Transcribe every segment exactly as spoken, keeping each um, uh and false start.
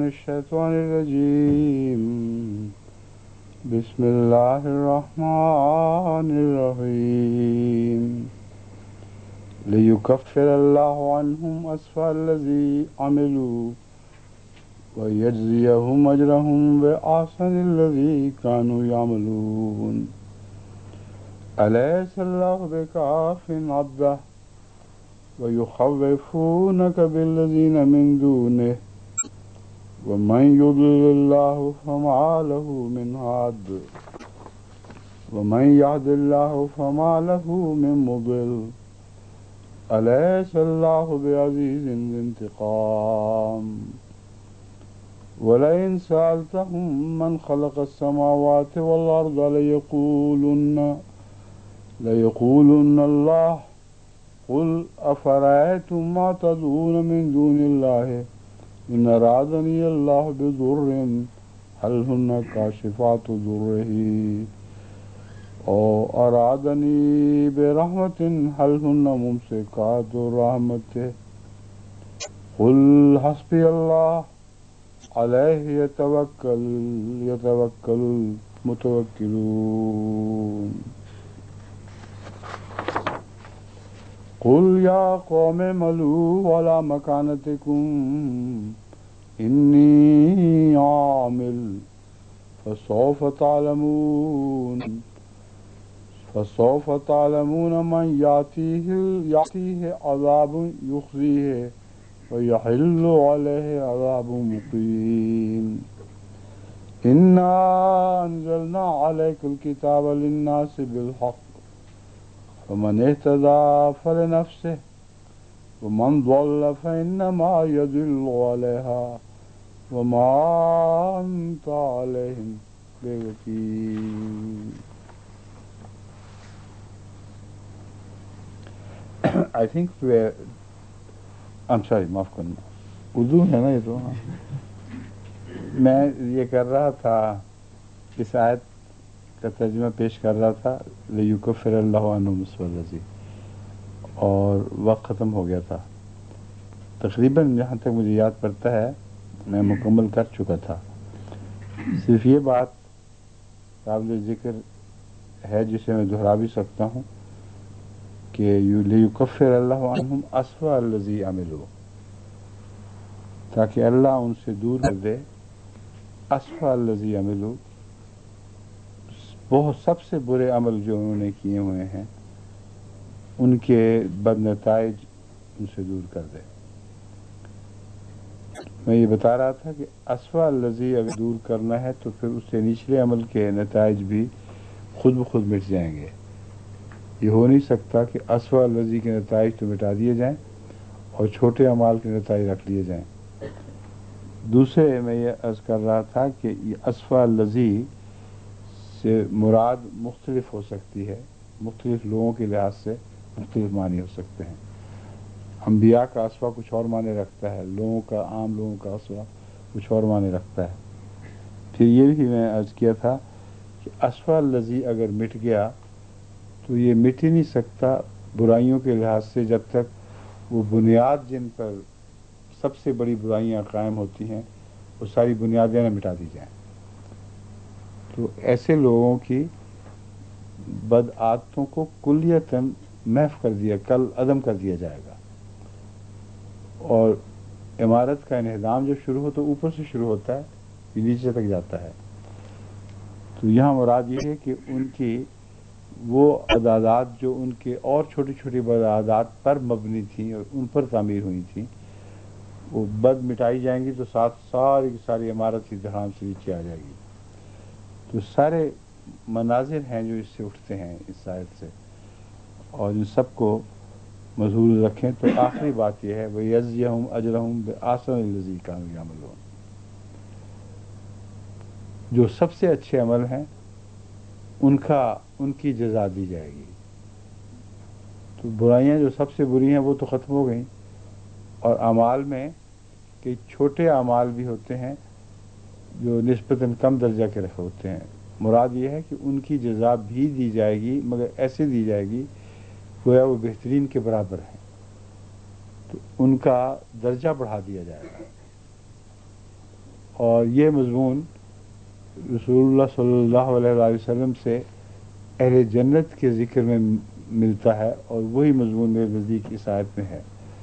الشيطان الرجيم بسم الله الرحمن الرحيم ليكفر الله عنهم أسوأ الذي عملوا ويجزيهم أجرهم بأحسن الذي كانوا يعملون أليس الله بكاف عبده ويخوفونك بالذين من دونه ومن يضلل الله فما له من هاد ومن يهد الله فما له من مضل أليس الله بعزيز ذي انتقام ولئن سألتهم من خلق السماوات والأرض ليقولن ليقولن الله قل أفرأيتم ما تدعون من دون الله إن أرادني الله بضر هل هن كاشفات ضره أو أرادني برحمة هل هن ممسكات رحمته قل حسبي الله عليه يتوكل يتوكل المتوكلون قل يا قوم اعملوا على مكانتكم إني عامل فسوف تعلمون فسوف تعلمون من يأتيه يأتيه عذاب يخزيه ويحل عليه عذاب مقيم إنا أنزلنا عليك الكتاب للناس بالحق فمن اهتدى فلنفسه ومن ضل فإنما يضل عليها وما أنت عليهم بوكيل. I think we're I'm sorry معاف کرنا اردو ہے نا یہ تو میں یہ کر رہا تھا اس آیت کا ترجمہ پیش کر رہا تھا لیکفر اللہ عنہم اسوء الذی اور وقت ختم ہو گیا تھا تقریباً جہاں تک مجھے یاد پڑتا ہے میں مکمل کر چکا تھا صرف یہ بات قابل ذکر ہے جسے میں دہرا بھی سکتا ہوں کہ لیکفر اللہ عنہم اسوء الذی عملوا تاکہ اللہ ان سے دور کر دے اسوء الذی عملوا بہت سب سے برے عمل جو انہوں نے کیے ہوئے ہیں ان کے بد نتائج ان سے دور کر دے. میں یہ بتا رہا تھا کہ اسوء الذی اگر دور کرنا ہے تو پھر اس سے نچلے عمل کے نتائج بھی خود بخود مٹ جائیں گے. یہ ہو نہیں سکتا کہ اسوء الذی کے نتائج تو مٹا دیے جائیں اور چھوٹے اعمال کے نتائج رکھ لیے جائیں. دوسرے میں یہ عرض کر رہا تھا کہ یہ اسوء الذی سے مراد مختلف ہو سکتی ہے، مختلف لوگوں کے لحاظ سے مختلف معنی ہو سکتے ہیں. انبیاء کا اسوہ کچھ اور معنی رکھتا ہے، لوگوں کا عام لوگوں کا اسوہ کچھ اور معنی رکھتا ہے. پھر یہ بھی میں عرض کیا تھا کہ اسوہ الذی اگر مٹ گیا تو یہ مٹ ہی نہیں سکتا برائیوں کے لحاظ سے جب تک وہ بنیاد جن پر سب سے بڑی برائیاں قائم ہوتی ہیں وہ ساری بنیادیں نہ مٹا دی جائیں. تو ایسے لوگوں کی بد عادتوں کو کلیتاً محو کر دیا کل عدم کر دیا جائے گا. اور عمارت کا انہدام جب شروع ہو تو اوپر سے شروع ہوتا ہے، یہ نیچے تک جاتا ہے. تو یہاں مراد یہ ہے کہ ان کی وہ عادات جو ان کے اور چھوٹی چھوٹی بد عادات پر مبنی تھیں اور ان پر تعمیر ہوئی تھیں وہ بد مٹائی جائیں گی تو ساتھ ساری کی ساری عمارت کی دھڑام سے نیچے آ جائے گی. تو سارے مناظر ہیں جو اس سے اٹھتے ہیں اس آیت سے اور ان سب کو مضبوط رکھیں. تو آخری بات یہ ہے وَيَجْزِيَهُمْ أَجْرَهُمْ بِأَحْسَنِ الَّذِي كَانُوا يَعْمَلُونَ. جو سب سے اچھے عمل ہیں ان کا ان کی جزا دی جائے گی. تو برائیاں جو سب سے بری ہیں وہ تو ختم ہو گئیں اور اعمال میں کئی چھوٹے اعمال بھی ہوتے ہیں جو نسبتاً کم درجہ کے رکھے ہوتے ہیں. مراد یہ ہے کہ ان کی جزا بھی دی جائے گی مگر ایسے دی جائے گی گویا وہ بہترین کے برابر ہیں، تو ان کا درجہ بڑھا دیا جائے گا. اور یہ مضمون رسول اللہ صلی اللہ علیہ وسلم سے اہل جنت کے ذکر میں ملتا ہے، اور وہی مضمون میرے نزدیک اس آیت میں ہے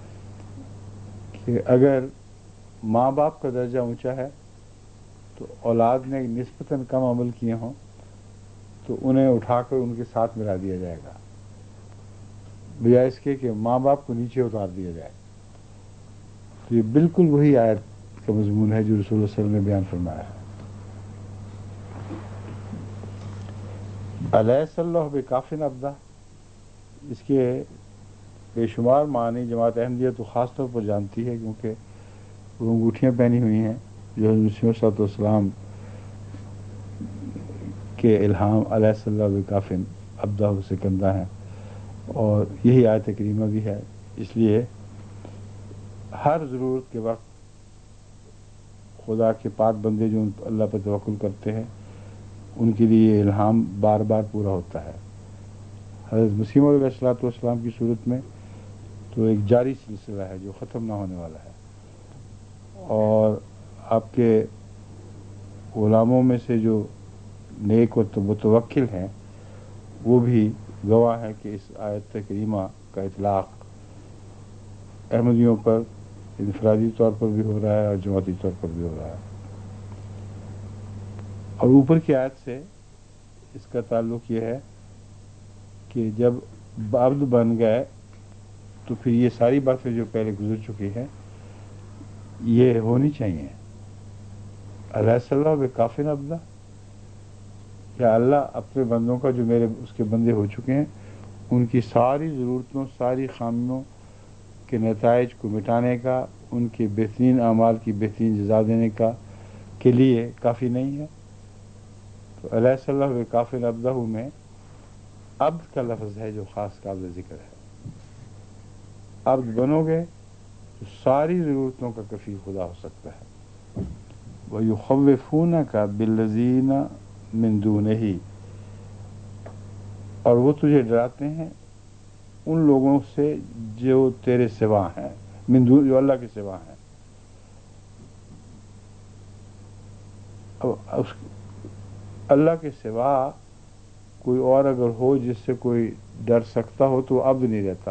کہ اگر ماں باپ کا درجہ اونچا ہے تو اولاد نے نسبتاً کم عمل کیے ہوں تو انہیں اٹھا کر ان کے ساتھ ملا دیا جائے گا، بجائے اس کے کہ ماں باپ کو نیچے اتار دیا جائے۔ تو یہ بالکل وہی آیت کا مضمون ہے جو رسول اللہ صلی اللہ علیہ وسلم نے بیان فرمایا ہے۔ الیس اللہ بکافٍ عبدہ، اس کے بے شمار معنی جماعت احمدیہ تو خاص طور پر جانتی ہے، کیونکہ وہ انگوٹھیاں پہنی ہوئی ہیں جو حضرت مسیح علیہ السلام کے الہام الیس اللہ بکافٍ عبدہ سے کندہ ہیں، اور یہی آیت کریمہ بھی ہے۔ اس لیے ہر ضرورت کے وقت خدا کے پاک بندے جو اللہ پر توکل کرتے ہیں ان کے لیے یہ الہام بار بار پورا ہوتا ہے۔ حضرت مسیح علیہ الصلوۃ والسلام کی صورت میں تو ایک جاری سلسلہ ہے جو ختم نہ ہونے والا ہے، اور آپ کے غلاموں میں سے جو نیک و متوکل ہیں وہ بھی گواہ ہیں کہ اس آیت کریمہ کا اطلاق احمدیوں پر انفرادی طور پر بھی ہو رہا ہے اور جماعتی طور پر بھی ہو رہا ہے۔ اور اوپر کی آیت سے اس کا تعلق یہ ہے کہ جب عبد بن گئے تو پھر یہ ساری باتیں جو پہلے گزر چکی ہیں یہ ہونی چاہیے۔ الیس اللہ بکافٍ عبدہ، یا اللہ اپنے بندوں کا جو میرے اس کے بندے ہو چکے ہیں ان کی ساری ضرورتوں، ساری خامیوں کے نتائج کو مٹانے کا، ان کے بہترین اعمال کی بہترین جزا دینے کا کے لیے کافی نہیں ہے؟ تو الیس اللہ بکافٍ عبدہ میں عبد کا لفظ ہے جو خاص قابل ذکر ہے۔ عبد بنو گے تو ساری ضرورتوں کا کفیل خدا ہو سکتا ہے۔ وَيُخَوِّفُونَكَ بِالَّذِينَ مِن دُونِهِ، اور وہ تجھے ڈراتے ہیں ان لوگوں سے جو تیرے سوا ہیں، من دون، جو اللہ کے سوا ہیں۔ اب اللہ کے سوا کوئی اور اگر ہو جس سے کوئی ڈر سکتا ہو تو وہ عبد نہیں رہتا۔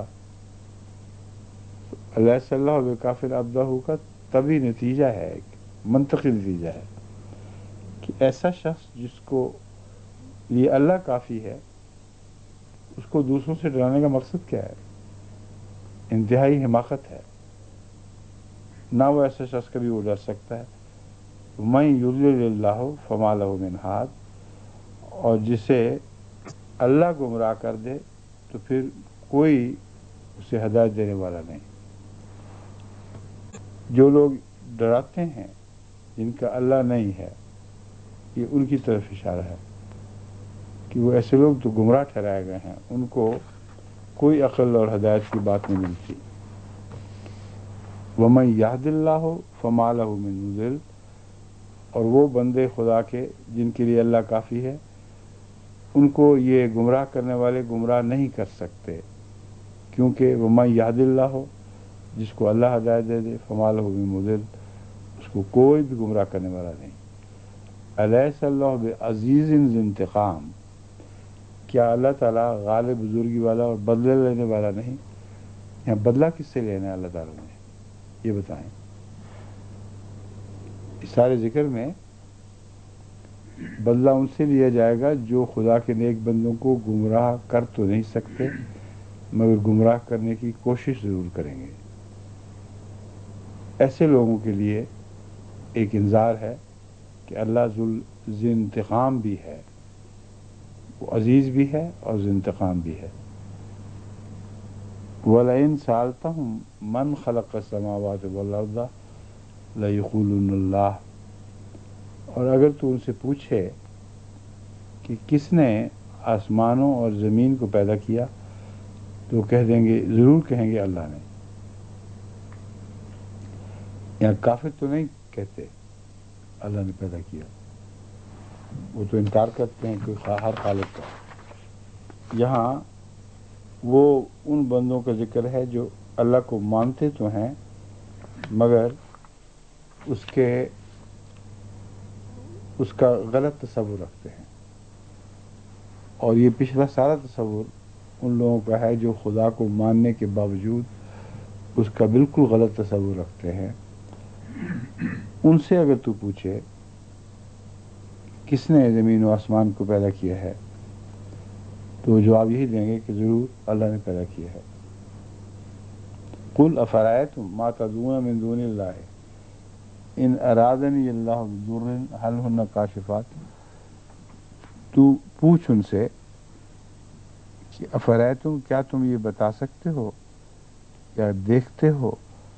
الیس اللہ بکافٍ عبدہ کا طبی نتیجہ ہے، ایک منطقی نتیجہ ہے کہ ایسا شخص جس کو لیے اللہ کافی ہے اس کو دوسروں سے ڈرانے کا مقصد کیا ہے؟ انتہائی حماقت ہے، نہ وہ ایسا شخص کبھی وہ ڈر سکتا ہے۔ مَن یضلل اللہ فما لہ من ہاد، اور جسے اللہ گمراہ کر دے تو پھر کوئی اسے ہدایت دینے والا نہیں۔ جو لوگ ڈراتے ہیں جن کا اللہ نہیں ہے، یہ ان کی طرف اشارہ ہے کہ وہ ایسے لوگ تو گمراہ ٹھہرائے گئے ہیں، ان کو کوئی عقل اور ہدایت کی بات نہیں ملتی۔ وَمَن يَهْدِ اللَّهُ فَمَا لَهُ مِن مُضِلٍّ، اور وہ بندے خدا کے جن کے لیے اللہ کافی ہے ان کو یہ گمراہ کرنے والے گمراہ نہیں کر سکتے، کیونکہ وَمَن يَهْدِ اللَّهُ، جس کو اللہ ہدایت دے دے، فَمَا لَهُ مِن مُضِلٍّ، اس کو کوئی بھی گمراہ کرنے والا نہیں۔ الیس اللہ بعزیز ذی انتقام، کیا اللہ تعالیٰ غالب بزرگی والا اور بدلہ لینے والا نہیں؟ یہاں بدلہ کس سے لینا ہے اللہ تعالیٰ نے، یہ بتائیں۔ اس سارے ذکر میں بدلہ ان سے لیا جائے گا جو خدا کے نیک بندوں کو گمراہ کر تو نہیں سکتے مگر گمراہ کرنے کی کوشش ضرور کریں گے۔ ایسے لوگوں کے لیے ایک انذار ہے کہ اللہ ذی انتقام بھی ہے، وہ عزیز بھی ہے اور ذی انتقام بھی ہے۔ وَلَئِن سَأَلْتَهُم مَّنْ خَلَقَ السَّمَاوَاتِ وَالْأَرْضَ لَيَقُولُنَّ اللَّهُ، اور اگر تو ان سے پوچھے کہ کس نے آسمانوں اور زمین کو پیدا کیا تو وہ کہہ دیں گے، ضرور کہیں گے اللہ نے۔ یہاں کافر تو نہیں کہتے اللہ نے پیدا کیا، وہ تو انکار کرتے ہیں کہ ہر خالق کا۔ یہاں وہ ان بندوں کا ذکر ہے جو اللہ کو مانتے تو ہیں مگر اس کے اس کا غلط تصور رکھتے ہیں، اور یہ پچھلا سارا تصور ان لوگوں کا ہے جو خدا کو ماننے کے باوجود اس کا بالکل غلط تصور رکھتے ہیں۔ ان سے اگر تو پوچھے کس نے زمین و آسمان کو پیدا کیا ہے تو جواب یہی دیں گے کہ ضرور اللہ نے پیدا کیا ہے۔ قل افرأیتم ما تدعون من دون اللہ ان ارادنی اللہ بضر هل ہن کاشفات، تو پوچھ ان سے کہ افرأیتم کیا تم یہ بتا سکتے ہو یا دیکھتے ہو،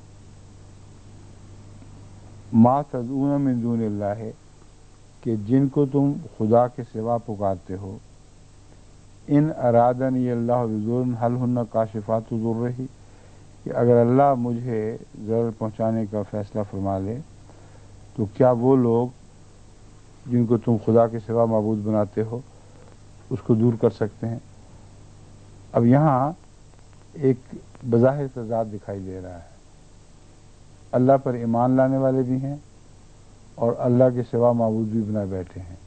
ما تدعون من دون اللہ کہ جن کو تم خدا کے سوا پکارتے ہو، ان ارادنی اللہ بضر هل ہن کاشفات ضرہ، کہ اگر اللہ مجھے ضرر پہنچانے کا فیصلہ فرما لے تو کیا وہ لوگ جن کو تم خدا کے سوا معبود بناتے ہو اس کو دور کر سکتے ہیں؟ اب یہاں ایک بظاہر تضاد دکھائی دے رہا ہے، اللہ پر ایمان لانے والے بھی ہیں اور اللہ کے سوا معبود بھی بنا بیٹھے ہیں۔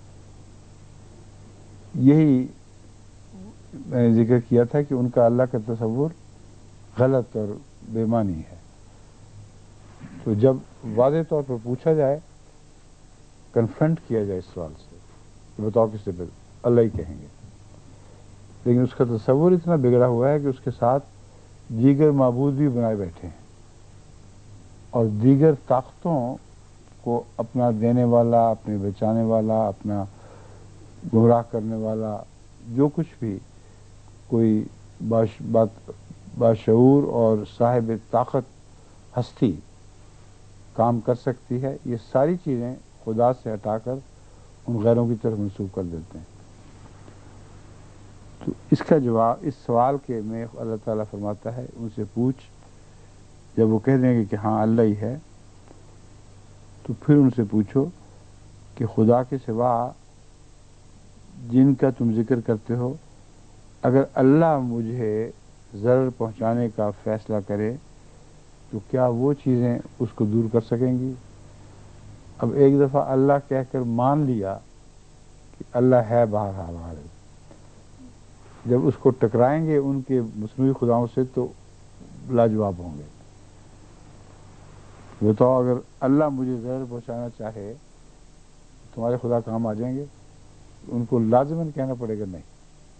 یہی میں نے ذکر کیا تھا کہ ان کا اللہ کا تصور غلط اور بے معنی ہے۔ تو جب واضح طور پر پوچھا جائے، کنفرنٹ کیا جائے اس سوال سے کہ بتاؤ کس سے پہ اللہ ہی کہیں گے، لیکن اس کا تصور اتنا بگڑا ہوا ہے کہ اس کے ساتھ دیگر معبود بھی بنائے بیٹھے ہیں، اور دیگر طاقتوں کو اپنا دینے والا، اپنے بچانے والا، اپنا گمراہ کرنے والا، جو کچھ بھی کوئی باش بات باشعور اور صاحب طاقت ہستی کام کر سکتی ہے، یہ ساری چیزیں خدا سے ہٹا کر ان غیروں کی طرف منسوب کر دیتے ہیں۔ تو اس کا جواب اس سوال کے میں اللہ تعالیٰ فرماتا ہے ان سے پوچھ، جب وہ کہہ دیں گے کہ ہاں اللہ ہی ہے تو پھر ان سے پوچھو کہ خدا کے سوا جن کا تم ذکر کرتے ہو، اگر اللہ مجھے ضرر پہنچانے کا فیصلہ کرے تو کیا وہ چیزیں اس کو دور کر سکیں گی؟ اب ایک دفعہ اللہ کہہ کر مان لیا کہ اللہ ہے بہرحال غالب، جب اس کو ٹکرائیں گے ان کے مصنوعی خداؤں سے تو لاجواب ہوں گے۔ بتاؤ اگر اللہ مجھے ضرر پہنچانا چاہے تمہارے خدا کام آ جائیں گے؟ ان کو لازماً کہنا پڑے گا نہیں۔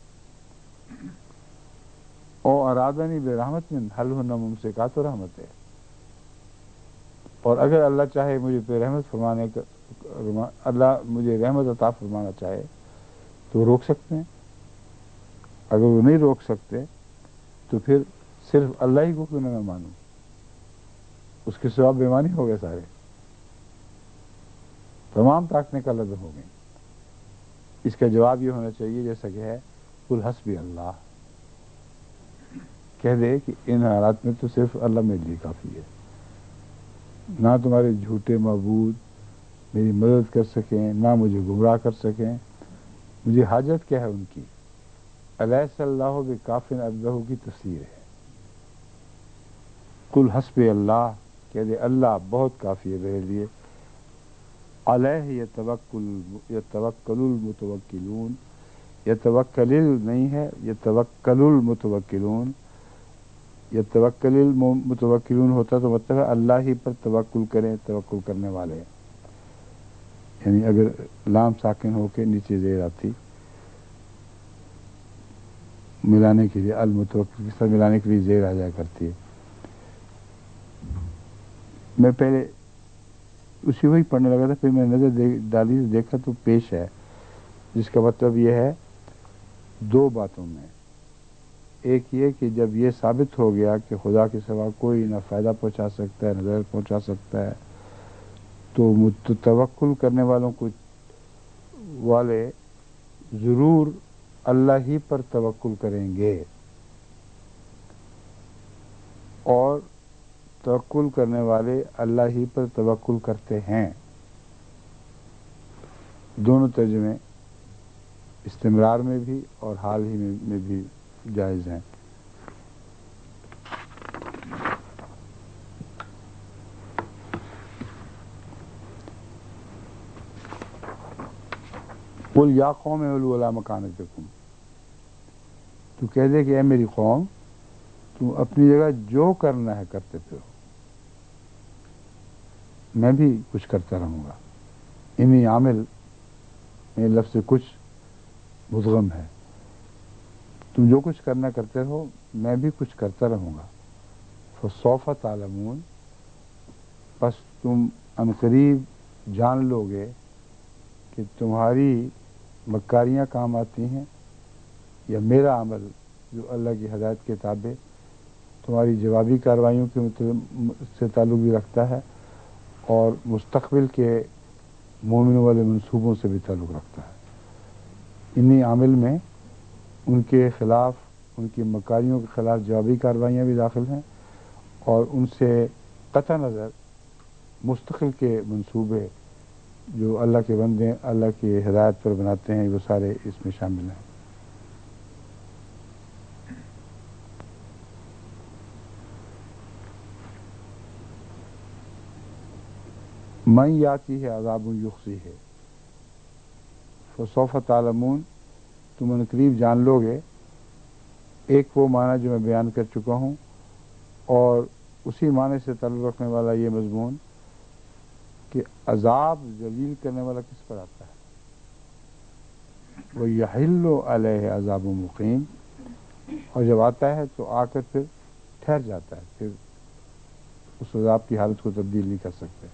او ارادنی بے رحمت من حل ہن ممسکات و رحمت ہے، اور اگر اللہ چاہے مجھے بے رحمت فرمانے کا، اللہ مجھے رحمت عطا فرمانا چاہے تو وہ روک سکتے ہیں۔ اگر وہ نہیں روک سکتے تو پھر صرف اللہ ہی کو کیوں نہ میں مانوں، اس کے سوا بےمانی ہو گئے، سارے تمام طاقتیں کالعدم ہو گئیں۔ اس کا جواب یہ ہونا چاہیے جیسا کہ ہے قل حسبی اللہ، کہہ دے کہ ان حالات میں تو صرف اللہ میرے لیے کافی ہے، نہ تمہارے جھوٹے معبود میری مدد کر سکیں، نہ مجھے گمراہ کر سکیں، مجھے حاجت کیا ہے ان کی۔ الیس اللہ بکافٍ عبدہ کی تفسیر ہے، قل حسبی اللہ، کہہ دے اللہ بہت کافی ہے میرے لیے۔ علیہ یتوکل یتوکل المتوکلون، یتوکل نہیں ہے یتوکل المتوکلون، یتوکل المتوکلون ہوتا تو مطلب ہے اللہ ہی پر توکل کریں، توکل کرنے والے، یعنی اگر لام ساکن ہو کے نیچے زیر آتی ملانے کے لیے، المتوکل کے ساتھ ملانے کے لیے زیر آ جایا کرتی ہے۔ میں پہلے اسی وہی پڑھنے لگا تھا، پھر میں نظر ڈالی دیکھا تو پیش ہے، جس کا مطلب یہ ہے دو باتوں میں، ایک یہ کہ جب یہ ثابت ہو گیا کہ خدا کے سوا کوئی نہ فائدہ پہنچا سکتا ہے نہ ضرر پہنچا سکتا ہے، تو توکل کرنے والوں کو والے ضرور اللہ ہی پر توکل کریں گے، اور توکل کرنے والے اللہ ہی پر توکل کرتے ہیں۔ دونوں ترجمے استمرار میں بھی اور حال ہی میں بھی جائز ہیں۔ قل یا قوم اعلوا علی مکانتکم، تو کہہ دے کہ اے میری قوم تم اپنی جگہ جو کرنا ہے کرتے پھرو، میں بھی کچھ کرتا رہوں گا۔ انی عامل میں لفظ کچھ مدغم ہے، تم جو کچھ کرنا کرتے رہو میں بھی کچھ کرتا رہوں گا۔ فسوف تعلمون، پس تم عنقریب جان لو گے کہ تمہاری مکاریاں کام آتی ہیں یا میرا عمل جو اللہ کی ہدایت کے تابع تمہاری جوابی کارروائیوں کے سے تعلق بھی رکھتا ہے اور مستقبل کے مومنوں والے منصوبوں سے بھی تعلق رکھتا ہے۔ انہی عامل میں ان کے خلاف، ان کی مکاریوں کے خلاف جوابی کارروائیاں بھی داخل ہیں، اور ان سے قطع نظر مستقل کے منصوبے جو اللہ کے بندے اللہ کی ہدایت پر بناتے ہیں وہ سارے اس میں شامل ہیں۔ من یاتی ہے عذاب یخزی ہے، فسوف تعلمون، تم ان قریب جان لو گے۔ ایک وہ معنی جو میں بیان کر چکا ہوں، اور اسی معنی سے تعلق رکھنے والا یہ مضمون کہ عذاب ذلیل کرنے والا کس پر آتا ہے، وہ یحل علیہ عذاب مقیم، اور جب آتا ہے تو آ کر پھر ٹھہر جاتا ہے، پھر اس عذاب کی حالت کو تبدیل نہیں کر سکتے۔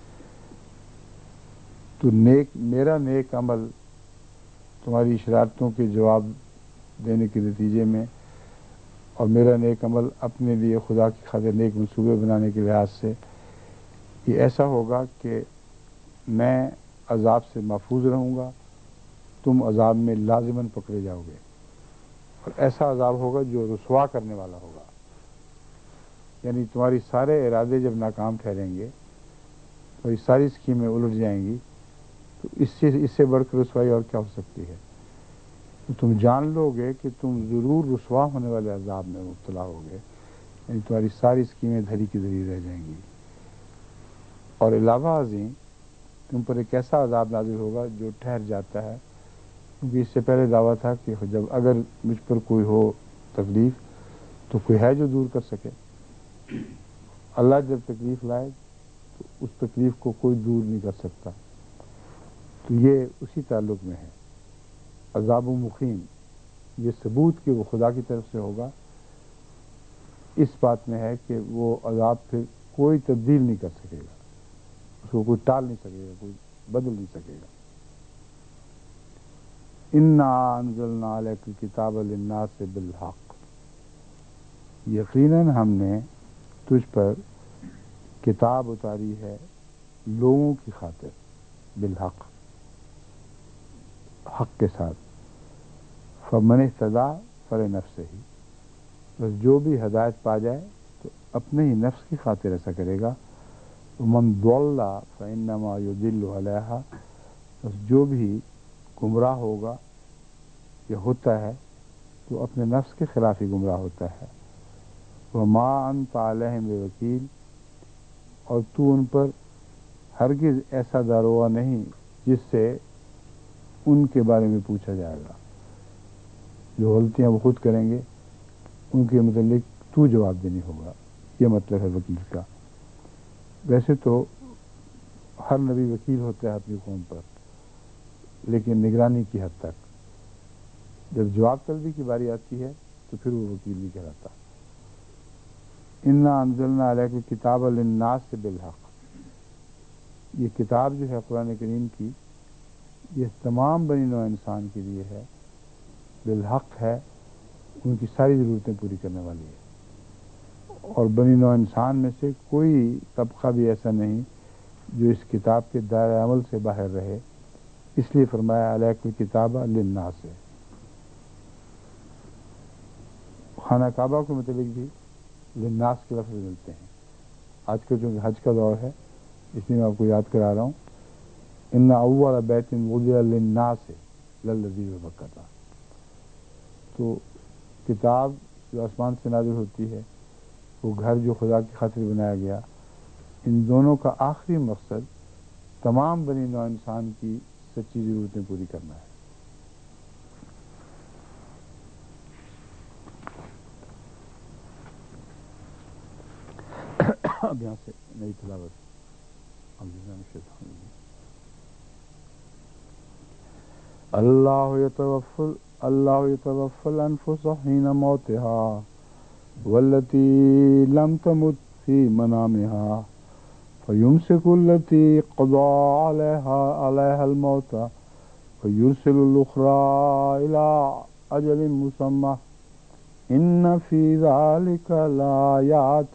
تو نیک میرا نیک عمل تمہاری شرارتوں کے جواب دینے کے نتیجے میں، اور میرا نیک عمل اپنے لیے خدا کی خاطر نیک منصوبے بنانے کے لحاظ سے یہ ایسا ہوگا کہ میں عذاب سے محفوظ رہوں گا، تم عذاب میں لازماً پکڑے جاؤ گے، اور ایسا عذاب ہوگا جو رسوا کرنے والا ہوگا، یعنی تمہاری سارے ارادے جب ناکام ٹھہریں گے، تمہاری ساری اسکیمیں الٹ جائیں گی، تو اس سے اس سے بڑھ کر رسوائی اور کیا ہو سکتی ہے؟ تو تم جان لو گے کہ تم ضرور رسوا ہونے والے عذاب میں مبتلا ہوگے، یعنی تمہاری ساری اسکیمیں دھری کی دھری رہ جائیں گی، اور علاوہ ازیں تم پر ایک ایسا عذاب نازل ہوگا جو ٹھہر جاتا ہے، کیونکہ اس سے پہلے دعویٰ تھا کہ جب اگر مجھ پر کوئی ہو تکلیف تو کوئی ہے جو دور کر سکے۔ اللہ جب تکلیف لائے تو اس تکلیف کو کوئی دور نہیں کر سکتا، تو یہ اسی تعلق میں ہے۔ عذاب و مقیم، یہ ثبوت کہ وہ خدا کی طرف سے ہوگا اس بات میں ہے کہ وہ عذاب پھر کوئی تبدیل نہیں کر سکے گا، اس کو کوئی ٹال نہیں سکے گا، کوئی بدل نہیں سکے گا۔ انا انزلنا علیک الکتاب للناس بالحق، یقیناً ہم نے تجھ پر کتاب اتاری ہے لوگوں کی خاطر، بالحق، حق کے ساتھ۔ فمن اہتدی فلنفسہ، بس جو بھی ہدایت پا جائے تو اپنے ہی نفس کی خاطر ایسا کرے گا۔ ومن ضل فانما یضل علیہا، بس جو بھی گمراہ ہوگا یا ہوتا ہے تو اپنے نفس کے خلاف ہی گمراہ ہوتا ہے۔ وما انت علیہم بوکیل، اور تو ان پر ہرگز ایسا داروغہ نہیں جس سے ان کے بارے میں پوچھا جائے گا، جو غلطیاں وہ خود کریں گے ان کے متعلق تو جواب دینی ہوگا، یہ مطلب ہے وکیل کا۔ ویسے تو ہر نبی وکیل ہوتا ہے اپنی قوم پر، لیکن نگرانی کی حد تک، جب جواب طلبی کی باری آتی ہے تو پھر وہ وکیل نہیں کہلاتا۔ انا انزلنا علیک الکتاب للناس بالحق، یہ کتاب جو ہے قرآن کریم کی، یہ تمام بنی نوع انسان کے لیے ہے، بالحق ہے، ان کی ساری ضرورتیں پوری کرنے والی ہے، اور بنی نوع انسان میں سے کوئی طبقہ بھی ایسا نہیں جو اس کتاب کے دائرۂ عمل سے باہر رہے، اس لیے فرمایا علیک الکتاب للناس۔ خانہ کعبہ کے متعلق بھی للناس کے لفظ ملتے ہیں۔ آج کل چونکہ حج کا دور ہے اس لیے میں آپ کو یاد کرا رہا ہوں، ان اول بیت وضع للناس للذی ببکہ، تو کتاب جو آسمان سے نازل ہوتی ہے، وہ گھر جو خدا کی خاطر بنایا گیا، ان دونوں کا آخری مقصد تمام بنی نوع انسان کی سچی ضرورتیں پوری کرنا ہے۔ اب یہاں سے نئی تلاوت اللہ یتوفل اللہ یتوفل الانفس حین موتها والتي لم تمت في منامها فيمسك التي قضى عليها عليها الموت ويرسل الأخرى إلى أجل مسمى إن في ذلك لآيات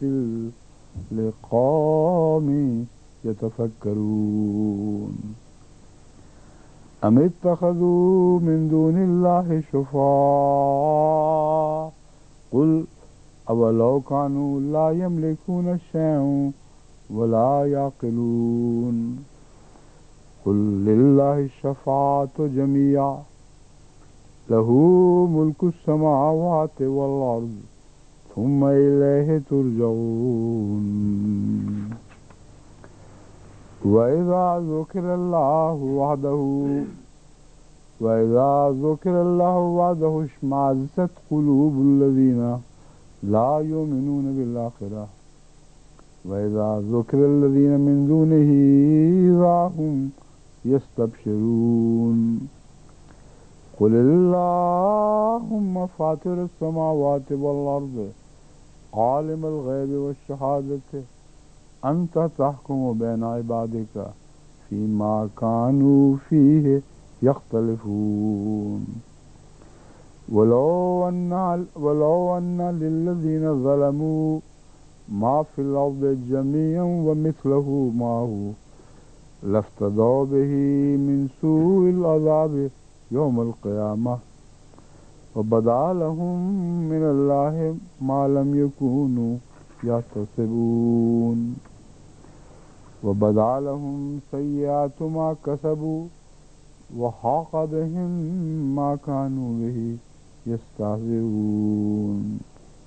لقوم يتفكرون أم اتخذوا من دون الله شفعاء قل أولو كانوا لا يملكون شيئا ولا يعقلون قل لله الشفاعة جميعا له ملك السماوات والأرض ثم إليه ترجعون وإذا ذكر الله وحده وإذا ذكر الله وحده اشمئزت قلوب الذين لا يؤمنون بالآخرة وإذا ذكر الذين من دونه إذا هم يستبشرون قل اللهم فاطر السماوات والأرض عالم الغيب والشهادة أنت تحكم بين عبادك فيما كانوا فيه يختلفون ولو أن ولو أن للذين ظلموا ما في الأرض جميعا ومثله معه لافتدوا به من سوء العذاب يوم القيامة وبدا لهم من الله ما لم يكونوا يحتسبون وبدا لهم سيئات ما كسبوا وحاق بهم ما كانوا به يستهزئون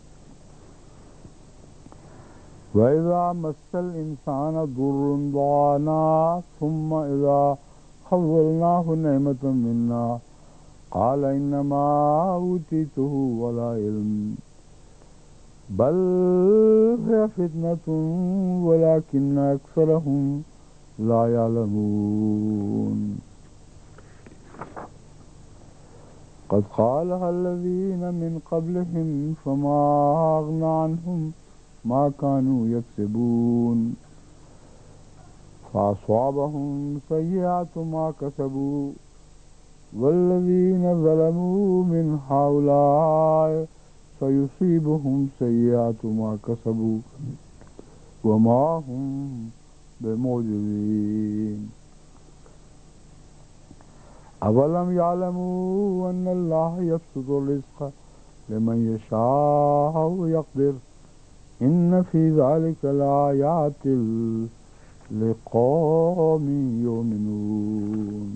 وإذا مس الإنسان ضر دعانا ثم إذا خولناه نعمة منا قال إنما أوتيته على علم بل هي فتنة ولكن أكثرهم لا يعلمون قد قالها الذين من قبلهم فما أغنى عنهم ما كانوا يكسبون فأصابهم سيئات ما كسبوا والذين ظلموا من هؤلاء سيصيبهم سيئات ما كسبوا وما هم بمعجزين أولم يعلموا أن الله يبسط الرزق لمن يشاء ويقدر إن في ذلك لآيات لقوم يؤمنون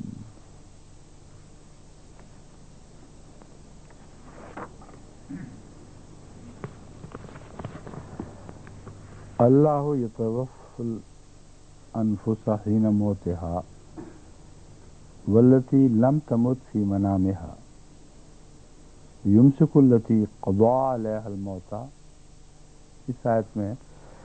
اللہ یتوفی الانفس حین موتها والتي لم تمت في منامها يمسك التي قضى عليها الموت. اس آیت میں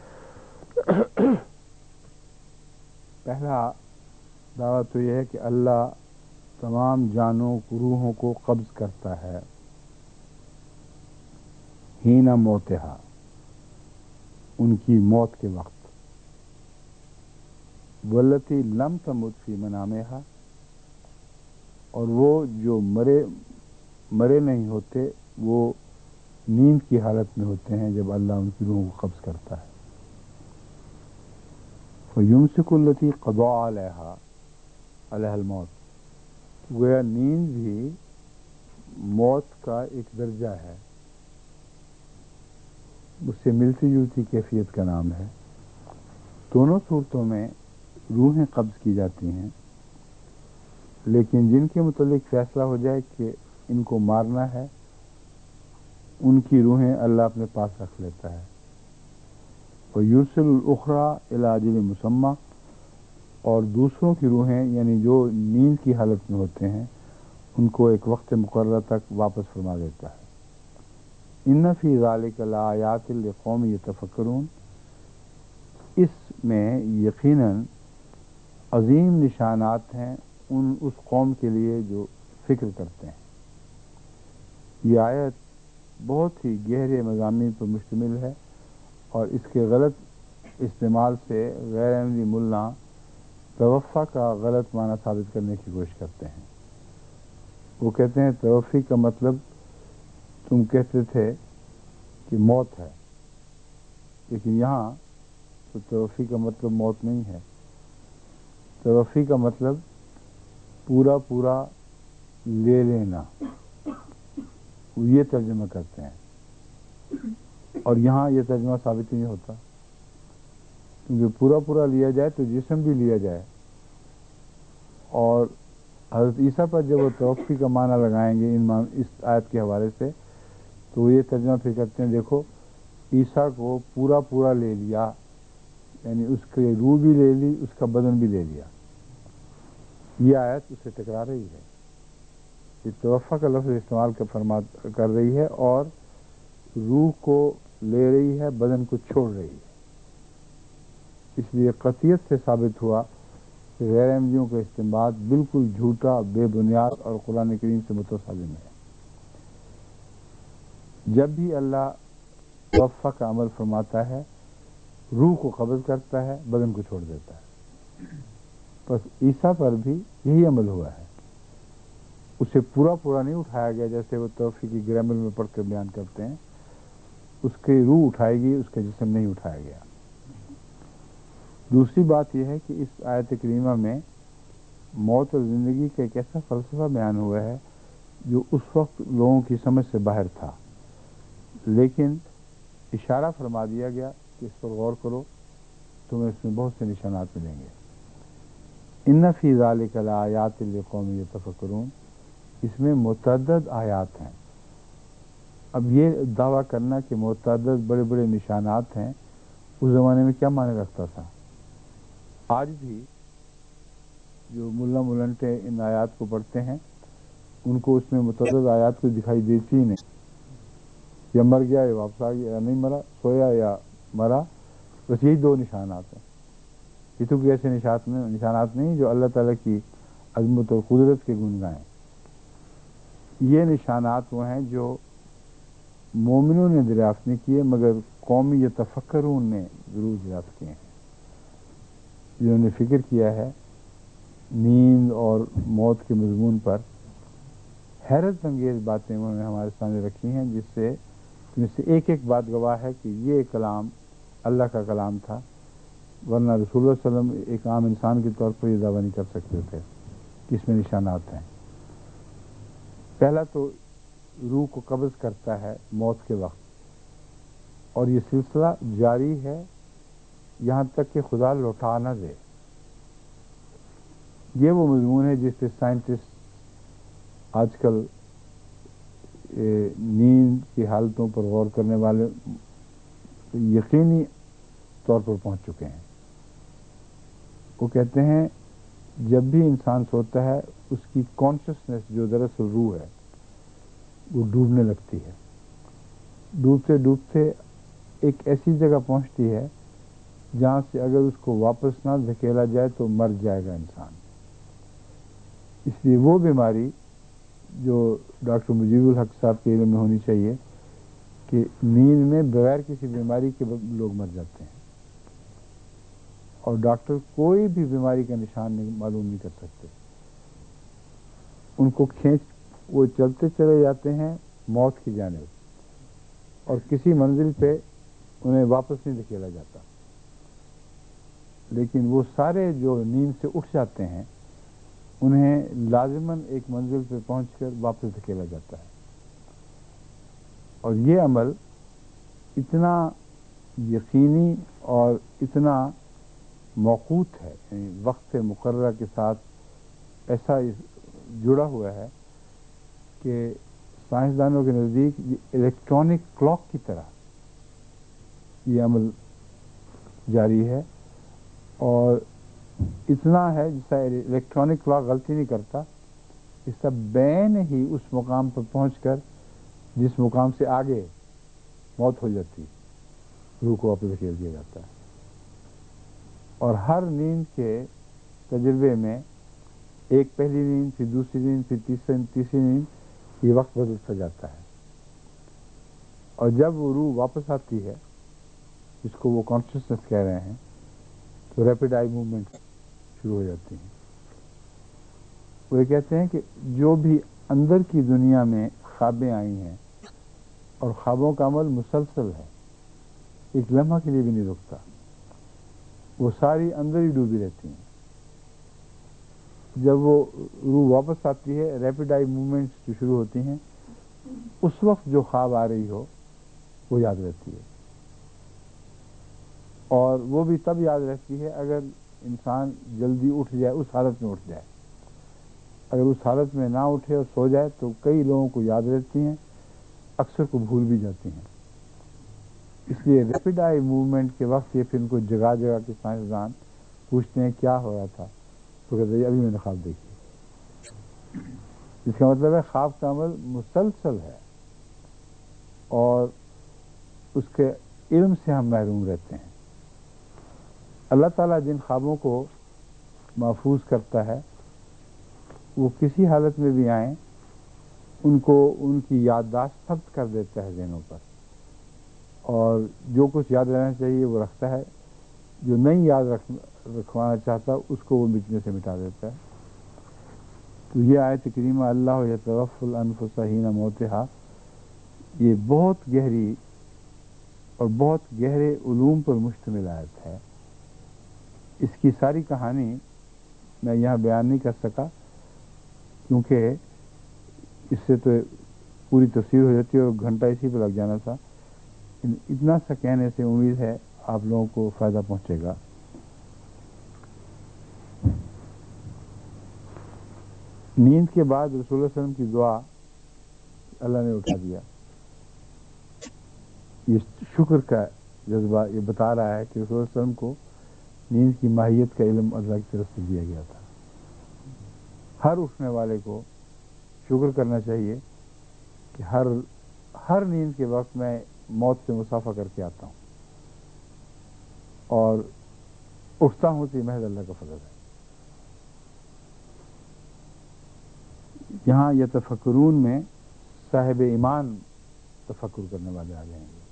پہلا دعویٰ تو یہ ہے کہ اللہ تمام جانوں روحوں کو قبض کرتا ہے حین موتها، ان کی موت کے وقت، والتي لم تمت في منامها، اور وہ جو مرے مرے نہیں ہوتے وہ نیند کی حالت میں ہوتے ہیں جب اللہ ان کی روح کو قبض کرتا ہے. فَيُمْسِكُ الَّتِي قَضَى عَلَيْهَا عَلَيْهَا الْمَوْتِ، گویا نیند بھی موت کا ایک درجہ ہے، اس سے ملتی جلتی کیفیت کا نام ہے. دونوں صورتوں میں روحیں قبض کی جاتی ہیں، لیکن جن کے متعلق فیصلہ ہو جائے کہ ان کو مارنا ہے ان کی روحیں اللہ اپنے پاس رکھ لیتا ہے. وَيُرْسِلُ الْأُخْرَى إِلَىٰ أَجَلٍ مُّسَمًّى، اور دوسروں کی روحیں یعنی جو نیند کی حالت میں ہوتے ہیں ان کو ایک وقت مقررہ تک واپس فرما دیتا ہے. إِنَّ فِي ذَلِكَ لَآيَاتٍ لِقَوْمٍ يَتَفَكَّرُونَ، اس میں یقیناً عظیم نشانات ہیں ان اس قوم کے لیے جو فکر کرتے ہیں۔ یہ آیت بہت ہی گہرے مضامین پر مشتمل ہے اور اس کے غلط استعمال سے غیر احمدی ملا توفع کا غلط معنی ثابت کرنے کی کوشش کرتے ہیں۔ وہ کہتے ہیں توفی کا مطلب تم کہتے تھے کہ موت ہے، لیکن یہاں تو توفی کا مطلب موت نہیں ہے۔ توفی کا مطلب پورا پورا لے لینا، وہ یہ ترجمہ کرتے ہیں، اور یہاں یہ ترجمہ ثابت نہیں ہوتا، کیونکہ پورا پورا لیا جائے تو جسم بھی لیا جائے، اور حضرت عیسیٰ پر جب وہ توفی کا معنی لگائیں گے ان اس آیت کے حوالے سے تو وہ یہ ترجمہ پھر کرتے ہیں، دیکھو عیسیٰ کو پورا پورا لے لیا، یعنی اس کی روح بھی لے لی، اس کا بدن بھی لے لیا۔ یہ آیت اسے ٹکرا رہی ہے، یہ توفع کا لفظ استعمال کر فرما کر رہی ہے اور روح کو لے رہی ہے، بدن کو چھوڑ رہی ہے۔ اس لیے قطعیت سے ثابت ہوا کہ غیر احمدیوں کا استنباط بالکل جھوٹا، بے بنیاد اور قرآن کریم سے متصادم ہے۔ جب بھی اللہ توفع کا عمل فرماتا ہے، روح کو قبض کرتا ہے، بدن کو چھوڑ دیتا ہے۔ بس عیسیٰ پر بھی یہی عمل ہوا ہے، اسے پورا پورا نہیں اٹھایا گیا جیسے وہ توفی کی گرامر میں پڑھ کر بیان کرتے ہیں، اس کی روح اٹھائے گی، اس کا جسم نہیں اٹھایا گیا۔ دوسری بات یہ ہے کہ اس آیت کریمہ میں موت اور زندگی کا ایک ایسا فلسفہ بیان ہوا ہے جو اس وقت لوگوں کی سمجھ سے باہر تھا، لیکن اشارہ فرما دیا گیا کہ اس پر غور کرو، تمہیں اس میں بہت سے نشانات ملیں گے۔ ان فی ذلک لآیات لقوم یتفکرون، اس میں متعدد آیات ہیں۔ اب یہ دعویٰ کرنا کہ متعدد بڑے بڑے نشانات ہیں، اس زمانے میں کیا معنی رکھتا تھا؟ آج بھی جو ملا ملنٹے ان آیات کو پڑھتے ہیں ان کو اس میں متعدد آیات کو دکھائی دیتی ہی نہیں، یا مر گیا یا واپس آ گیا، یا نہیں مرا، سویا یا مرا، بس یہی دو نشانات ہیں۔ یہ تو کوئی ایسے نشانات نہیں جو اللہ تعالیٰ کی عظمت اور قدرت کے گن گائیں۔ یہ نشانات وہ ہیں جو مومنوں نے دریافت نہیں کیے، مگر قومی یتفکرون نے ضرور دریافت کیے ہیں، جنہوں نے فکر کیا ہے نیند اور موت کے مضمون پر۔ حیرت انگیز باتیں انہوں نے ہمارے سامنے رکھی ہیں، جس سے جن سے ایک ایک بات گواہ ہے کہ یہ کلام اللہ کا کلام تھا، ورنہ رسول اللہ صلی اللہ علیہ وسلم ایک عام انسان کے طور پر یہ دعویٰ نہیں کر سکتے تھے کہ اس میں نشانات ہیں۔ پہلا تو روح کو قبض کرتا ہے موت کے وقت، اور یہ سلسلہ جاری ہے یہاں تک کہ خدا لوٹا نہ دے۔ یہ وہ مضمون ہے جس سے سائنٹسٹ آج کل نیند کی حالتوں پر غور کرنے والے یقینی طور پر پہنچ چکے ہیں۔ وہ کہتے ہیں جب بھی انسان سوتا ہے اس کی کانشسنس جو دراصل روح ہے وہ ڈوبنے لگتی ہے، ڈوبتے ڈوبتے ایک ایسی جگہ پہنچتی ہے جہاں سے اگر اس کو واپس نہ دھکیلا جائے تو مر جائے گا انسان۔ اس لیے وہ بیماری جو ڈاکٹر مجیب الحق صاحب کے علم میں ہونی چاہیے کہ نیند میں بغیر کسی بیماری کے لوگ مر جاتے ہیں، اور ڈاکٹر کوئی بھی بیماری کا نشان نہیں معلوم نہیں کر سکتے، ان کو کھینچ وہ چلتے چلے جاتے ہیں موت کی جانب، اور کسی منزل پہ انہیں واپس نہیں دھکیلا جاتا، لیکن وہ سارے جو نیند سے اٹھ جاتے ہیں انہیں لازماً ایک منزل پہ پہنچ کر واپس دھکیلا جاتا ہے۔ اور یہ عمل اتنا یقینی اور اتنا موقوت ہے، یعنی وقت مقررہ کے ساتھ ایسا جڑا ہوا ہے کہ سائنسدانوں کے نزدیک یہ الیکٹرانک کلاک کی طرح یہ عمل جاری ہے، اور اتنا ہے جیسا الیکٹرانک کلاک غلطی نہیں کرتا، اس کا بین ہی اس مقام پر پہنچ کر جس مقام سے آگے موت ہو جاتی روح کو واپس دھکیل دیا جاتا ہے۔ اور ہر نیند کے تجربے میں ایک پہلی نیند، پھر دوسری نیند، پھر تیسری تیسری نیند، یہ وقت بدلتا جاتا ہے، اور جب وہ روح واپس آتی ہے جس کو وہ کانشیسنس کہہ رہے ہیں تو ریپڈ آئی موومنٹ شروع ہو جاتی ہیں۔ وہ یہ کہتے ہیں کہ جو بھی اندر کی دنیا میں خوابیں آئی ہیں، اور خوابوں کا عمل مسلسل ہے، ایک لمحہ کے لیے بھی نہیں رکتا، وہ ساری اندر ہی ڈوبی رہتی ہیں۔ جب وہ روح واپس آتی ہے، ریپڈ آئی موومنٹس جو شروع ہوتی ہیں، اس وقت جو خواب آ رہی ہو وہ یاد رہتی ہے، اور وہ بھی تب یاد رہتی ہے اگر انسان جلدی اٹھ جائے، اس حالت میں اٹھ جائے۔ اگر اس حالت میں نہ اٹھے اور سو جائے تو کئی لوگوں کو یاد رہتی ہیں، اکثر کو بھول بھی جاتی ہیں۔ اس لیے ریپڈ آئی موومنٹ کے وقت یہ پھر ان کو جگہ جگہ کے سائنسدان پوچھتے ہیں کیا ہو رہا تھا، تو کہتے ہیں ابھی میں نے خواب دیکھی۔ اس کا مطلب ہے خواب کا عمل مسلسل ہے، اور اس کے علم سے ہم محروم رہتے ہیں۔ اللہ تعالیٰ جن خوابوں کو محفوظ کرتا ہے وہ کسی حالت میں بھی آئیں، ان کو ان کی یادداشت ثبت کر دیتا ہے ذہنوں پر، اور جو کچھ یاد رہنا چاہیے وہ رکھتا ہے، جو نہیں یاد رکھ رکھوانا چاہتا اس کو وہ مٹنے سے مٹا دیتا ہے۔ تو یہ آیت کریمہ اللہ یتوفی الانفس حین موتہا، یہ بہت گہری اور بہت گہرے علوم پر مشتمل آیت ہے۔ اس کی ساری کہانی میں یہاں بیان نہیں کر سکا کیونکہ اس سے تو پوری تفسیر ہو جاتی ہے اور گھنٹہ اسی پہ لگ جانا تھا۔ اتنا سا کہنے سے امید ہے آپ لوگوں کو فائدہ پہنچے گا۔ نیند کے بعد رسول اللہ صلی اللہ علیہ وسلم کی دعا اللہ نے اٹھا دیا، یہ شکر کا جذبہ یہ بتا رہا ہے کہ رسول اللہ صلی اللہ علیہ وسلم کو نیند کی ماہیت کا علم اللہ کی طرف سے دیا گیا تھا۔ ہر اٹھنے والے کو شکر کرنا چاہیے کہ ہر ہر نیند کے وقت میں موت سے مصافحہ کر کے آتا ہوں، اور اٹھتا ہوں تو یہ محض اللہ کا فضل ہے۔ یہاں یتفکرون میں صاحب ایمان تفکر کرنے والے آ جائیں گے،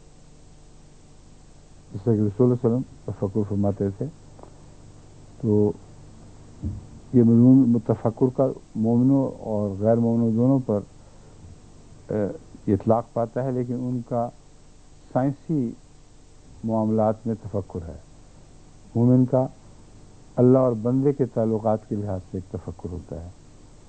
جس طرح کہ رسول اللہ علیہ وسلم تفکر فرماتے تھے۔ تو یہ مضمون تفکر کا مومنوں اور غیر مومنوں دونوں پر اطلاق پاتا ہے، لیکن ان کا سائنسی معاملات میں تفکر ہے۔ مومن کا اللہ اور بندے کے تعلقات کے لحاظ سے ایک تفکر ہوتا ہے۔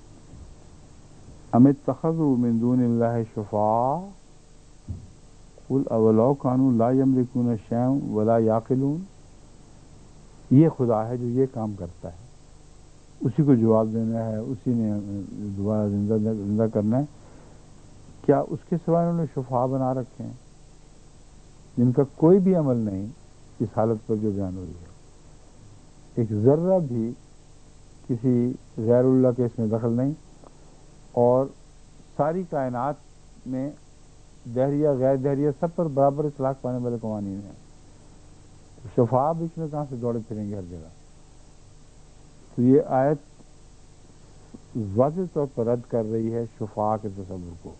ام اتخذوا من دون اللہ شفعاء قل اولو کانوا لا یملکون شیئا ولا یعقلون، یہ خدا ہے جو یہ کام کرتا ہے، اسی کو جواب دینا ہے، اسی نے دوبارہ زندہ زندہ کرنا ہے۔ کیا اس کے سوا انہوں نے شفعاء بنا رکھے ہیں جن کا کوئی بھی عمل نہیں اس حالت پر جو بیان ہو رہی ہے؟ ایک ذرہ بھی کسی غیر اللہ کے اس میں دخل نہیں، اور ساری کائنات میں دہریہ غیر دہریہ سب پر برابر اطلاق پانے والے قوانین ہیں۔ شفعاء بیچ میں کہاں سے دوڑے پھریں گے ہر جگہ؟ تو یہ آیت واضح طور پر رد کر رہی ہے شفعاء کے تصور کو۔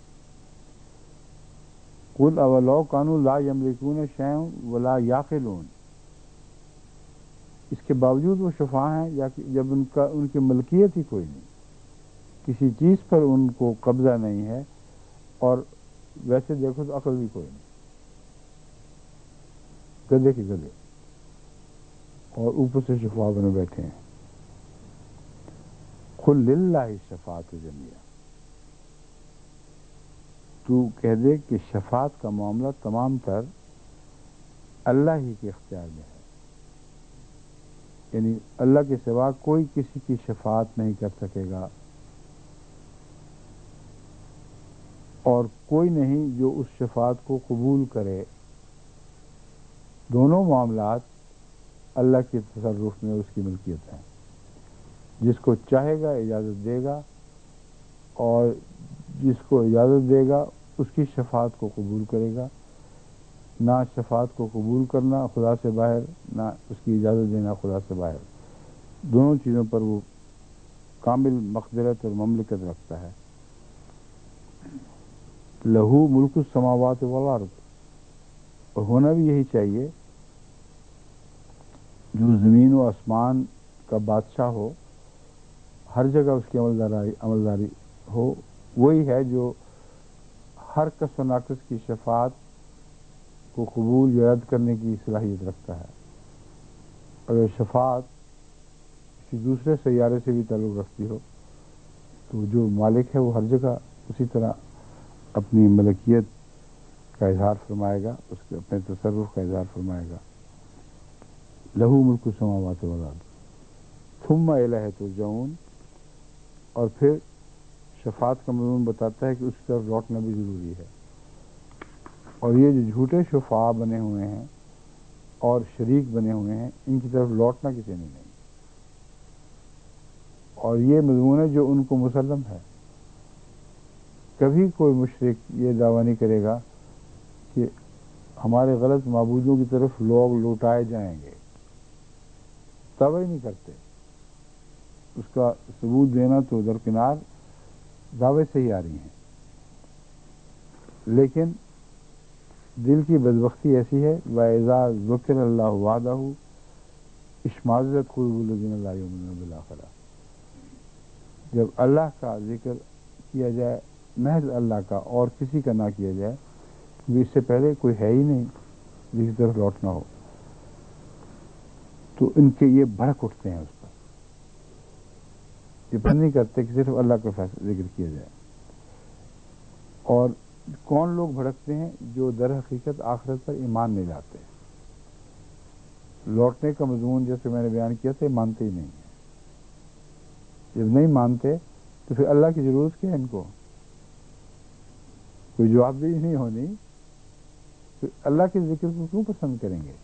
قل اولو کانوا لا یملکون شیئا ولا یعقلون، اس کے باوجود وہ شفعاء ہیں یا جب ان کا ان کی ملکیت ہی کوئی نہیں، کسی چیز پر ان کو قبضہ نہیں ہے، اور ویسے دیکھو تو عقل بھی کوئی نہیں، گدھے کے گدھے، اور اوپر سے شفعاء بنے بیٹھے ہیں۔ قل للہ الشفاعۃ جمیعا، تو کہہ دے کہ شفاعت کا معاملہ تمام تر اللہ ہی کے اختیار میں ہے، یعنی اللہ کے سوا کوئی کسی کی شفاعت نہیں کر سکے گا، اور کوئی نہیں جو اس شفاعت کو قبول کرے۔ دونوں معاملات اللہ کے تصرف میں، اس کی ملکیت ہے۔ جس کو چاہے گا اجازت دے گا، اور جس کو اجازت دے گا اس کی شفاعت کو قبول کرے گا۔ نہ شفاعت کو قبول کرنا خدا سے باہر، نہ اس کی اجازت دینا خدا سے باہر، دونوں چیزوں پر وہ کامل مقدرت اور مملکت رکھتا ہے۔ لہو ملک السماوات والارض، اور ہونا بھی یہی چاہیے، جو زمین و آسمان کا بادشاہ ہو، ہر جگہ اس کی عملداری عملداری ہو، وہی ہے جو ہر کس و ناقص کی شفاعت کو قبول یا رد کرنے کی صلاحیت رکھتا ہے۔ اگر شفاعت کسی دوسرے سیارے سے بھی تعلق رکھتی ہو تو جو مالک ہے وہ ہر جگہ اسی طرح اپنی ملکیت کا اظہار فرمائے گا، اس کے اپنے تصرف کا اظہار فرمائے گا۔ لہو ملک السماوات والارض ثم الیہ ترجعون، اور پھر شفاعت کا مضمون بتاتا ہے کہ اس کی طرف لوٹنا بھی ضروری ہے۔ اور یہ جو جھوٹے شفاعہ بنے ہوئے ہیں اور شریک بنے ہوئے ہیں، ان کی طرف لوٹنا کسی نے نہیں، اور یہ مضمون ہے جو ان کو مسلم ہے۔ کبھی کوئی مشرک یہ دعویٰ نہیں کرے گا کہ ہمارے غلط معبودوں کی طرف لوگ لوٹائے جائیں گے، دعویٰ ہی نہیں کرتے۔ اس کا ثبوت دینا تو درکنار، دعوے سے ہی آ رہی ہیں، لیکن دل کی بدبختی ایسی ہے، وَإِذَا ذُكِرَ اللَّهُ وَحْدَهُ اشْمَأَزَّتْ قُلُوبُ الَّذِينَ لَا يُؤْمِنُونَ بِالْآخِرَةِ، جب اللہ کا ذکر کیا جائے، محض اللہ کا، اور کسی کا نہ کیا جائے، کیونکہ اس سے پہلے کوئی ہے ہی نہیں جس کی طرف لوٹنا ہو، تو ان کے یہ بھڑک اٹھتے ہیں، اس پر یہ پسند نہیں کرتے کہ صرف اللہ کا فیصلہ ذکر کیا جائے۔ اور کون لوگ بھڑکتے ہیں؟ جو در حقیقت آخرت پر ایمان نہیں لاتے، لوٹنے کا مضمون جیسے میں نے بیان کیا تھا، مانتے ہی نہیں ہیں۔ جب نہیں مانتے تو پھر اللہ کی ضرورت کیا ہے ان کو؟ کوئی جواب دہی نہیں ہونی، پھر اللہ کے ذکر کو کیوں پسند کریں گے؟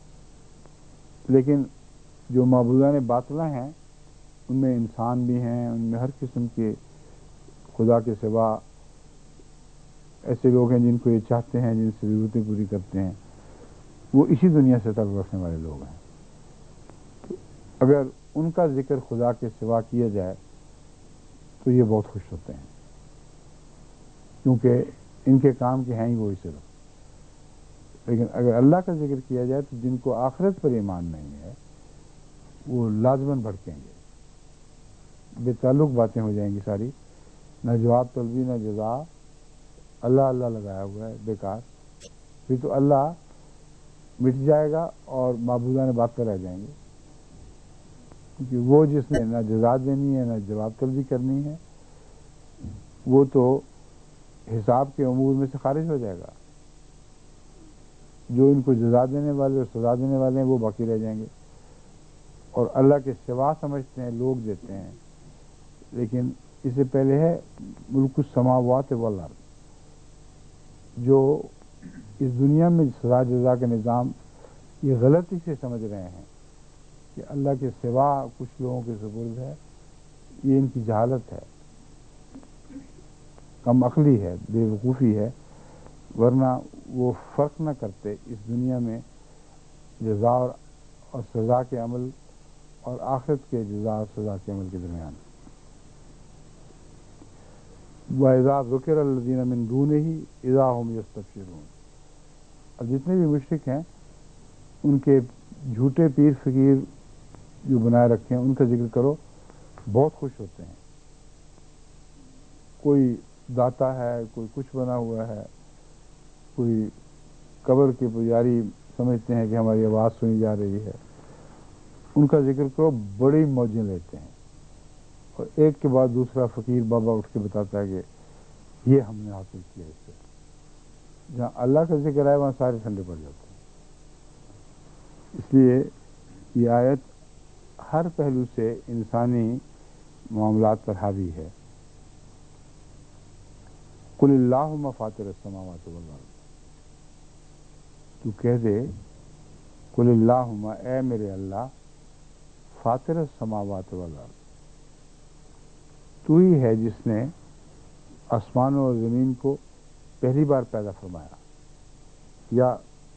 لیکن جو معبودان باطلہ ہیں، ان میں انسان بھی ہیں، ان میں ہر قسم کے خدا کے سوا ایسے لوگ ہیں جن کو یہ چاہتے ہیں، جن سے ضرورتیں پوری کرتے ہیں، وہ اسی دنیا سے تعلق رکھنے والے لوگ ہیں۔ تو اگر ان کا ذکر خدا کے سوا کیا جائے تو یہ بہت خوش ہوتے ہیں، کیونکہ ان کے کام کے ہیں ہی وہی صرف۔ لیکن اگر اللہ کا ذکر کیا جائے تو جن کو آخرت پر ایمان نہیں ہے وہ لازماً بھڑکیں گے، بے تعلق باتیں ہو جائیں گی ساری، نہ جواب طلبی نہ جزا، اللہ اللہ لگایا ہوا ہے بیکار، پھر تو اللہ مٹ جائے گا اور معبودان باطل رہ جائیں گے، کیونکہ وہ جس نے نہ جزا دینی ہے نہ جواب طلبی کرنی ہے، وہ تو حساب کے امور میں سے خارج ہو جائے گا۔ جو ان کو جزا دینے والے اور سزا دینے والے ہیں وہ باقی رہ جائیں گے، اور اللہ کے سوا سمجھتے ہیں لوگ دیتے ہیں، لیکن اس سے پہلے ہے ملک السماوات والارض، جو اس دنیا میں سزا جزا کا نظام یہ غلطی سے سمجھ رہے ہیں کہ اللہ کے سوا کچھ لوگوں کے سپرد ہے، یہ ان کی جہالت ہے، کم عقلی ہے، بے وقوفی ہے، ورنہ وہ فرق نہ کرتے اس دنیا میں جزا اور سزا کے عمل اور آخرت کے جزا اور سزا کے عمل کے درمیان۔ وَإِذَا ذُكِرَ الَّذِينَ مِن دُونِهِ إِذَا هُمْ يَسْتَبْشِرُونَ، اب جتنے بھی مشرک ہیں ان کے جھوٹے پیر فقیر جو بنائے رکھے ہیں ان کا ذکر کرو، بہت خوش ہوتے ہیں۔ کوئی داتا ہے، کوئی کچھ بنا ہوا ہے، کوئی قبر کے پجاری سمجھتے ہیں کہ ہماری آواز سنی جا رہی ہے، ان کا ذکر کرو، بڑی موجیں لیتے ہیں، اور ایک کے بعد دوسرا فقیر بابا اٹھ کے بتاتا ہے کہ یہ ہم نے حاصل کیا اس سے۔ جہاں اللہ کا ذکر ہے وہاں سارے ٹھنڈے پڑ جاتے ہیں۔ اس لیے یہ آیت ہر پہلو سے انسانی معاملات پر حاوی ہے۔ قل اللہم فاطر السماوات والارض، تو کہہ دے قل اللہم، اے میرے اللہ، فاطر السماوات والارض، تو ہی ہے جس نے آسمانوں اور زمین کو پہلی بار پیدا فرمایا، یا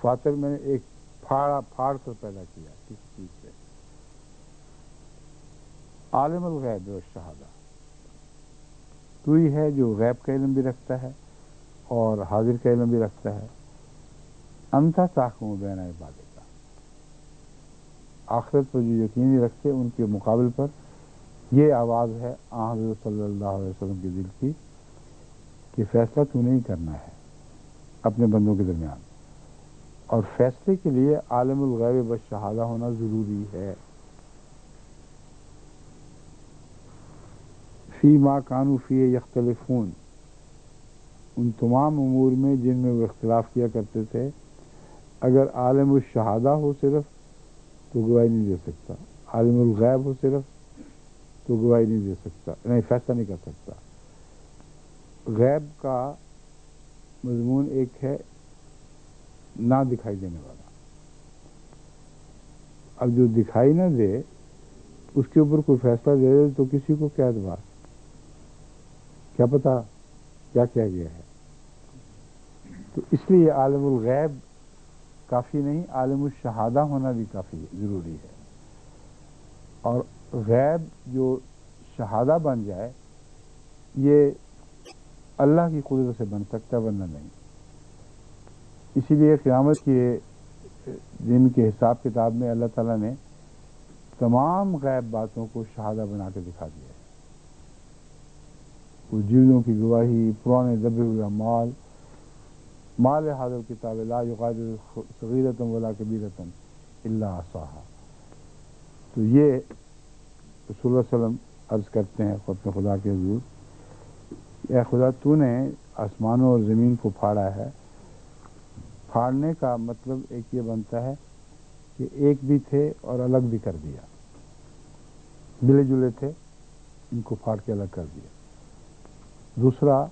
فاطر میں نے ایک پھاڑا پھاڑ کر پیدا کیا کسی چیز سے. عالم الغیب و شہادہ تو ہی ہے جو غیب کا علم بھی رکھتا ہے اور حاضر کا علم بھی رکھتا ہے. انت تحکم بین عبادک، آخرت پر جو یقینی رکھتے ان کے مقابل پر یہ آواز ہے آن حضرت صلی اللہ علیہ وسلم کے دل کی کہ فیصلہ تو نہیں کرنا ہے اپنے بندوں کے درمیان، اور فیصلے کے لیے عالم الغیب و شہادہ ہونا ضروری ہے. فی ما کانوا فیہ یختلفون، ان تمام امور میں جن میں وہ اختلاف کیا کرتے تھے، اگر عالم الشہادہ ہو صرف تو گواہی نہیں دے سکتا، عالم الغیب ہو صرف تو گواہی نہیں دے سکتا، نہیں فیصلہ نہیں کر سکتا. غیب کا مضمون ایک ہے نہ دکھائی دینے والا. اب جو دکھائی نہ دے اس کے اوپر کوئی فیصلہ دے دے تو کسی کو کیا اعتبار، کیا پتا کیا کیا گیا ہے. تو اس لیے عالم الغیب کافی نہیں، عالم الشہادہ ہونا بھی کافی ضروری ہے. اور غیب جو شہادہ بن جائے یہ اللہ کی قدرت سے بن سکتا ورنہ نہیں. اسی لیے قیامت کے دن کے حساب کتاب میں اللہ تعالیٰ نے تمام غیب باتوں کو شہادہ بنا کے دکھا دیا ہے. وہ جیلوں کی گواہی، پرانے دبے ہوئے مال مال حاضر کتاب لا یغادر صغیرۃ ولا کبیرۃ الا احصاها. تو یہ رسول اللہ صلی اللہ علیہ وسلم عرض کرتے ہیں اپنے خدا کے حضور، اے خدا تو نے آسمانوں اور زمین کو پھاڑا ہے. پھاڑنے کا مطلب ایک یہ بنتا ہے کہ ایک بھی تھے اور الگ بھی کر دیا، ملے جلے تھے ان کو پھاڑ کے الگ کر دیا. دوسرا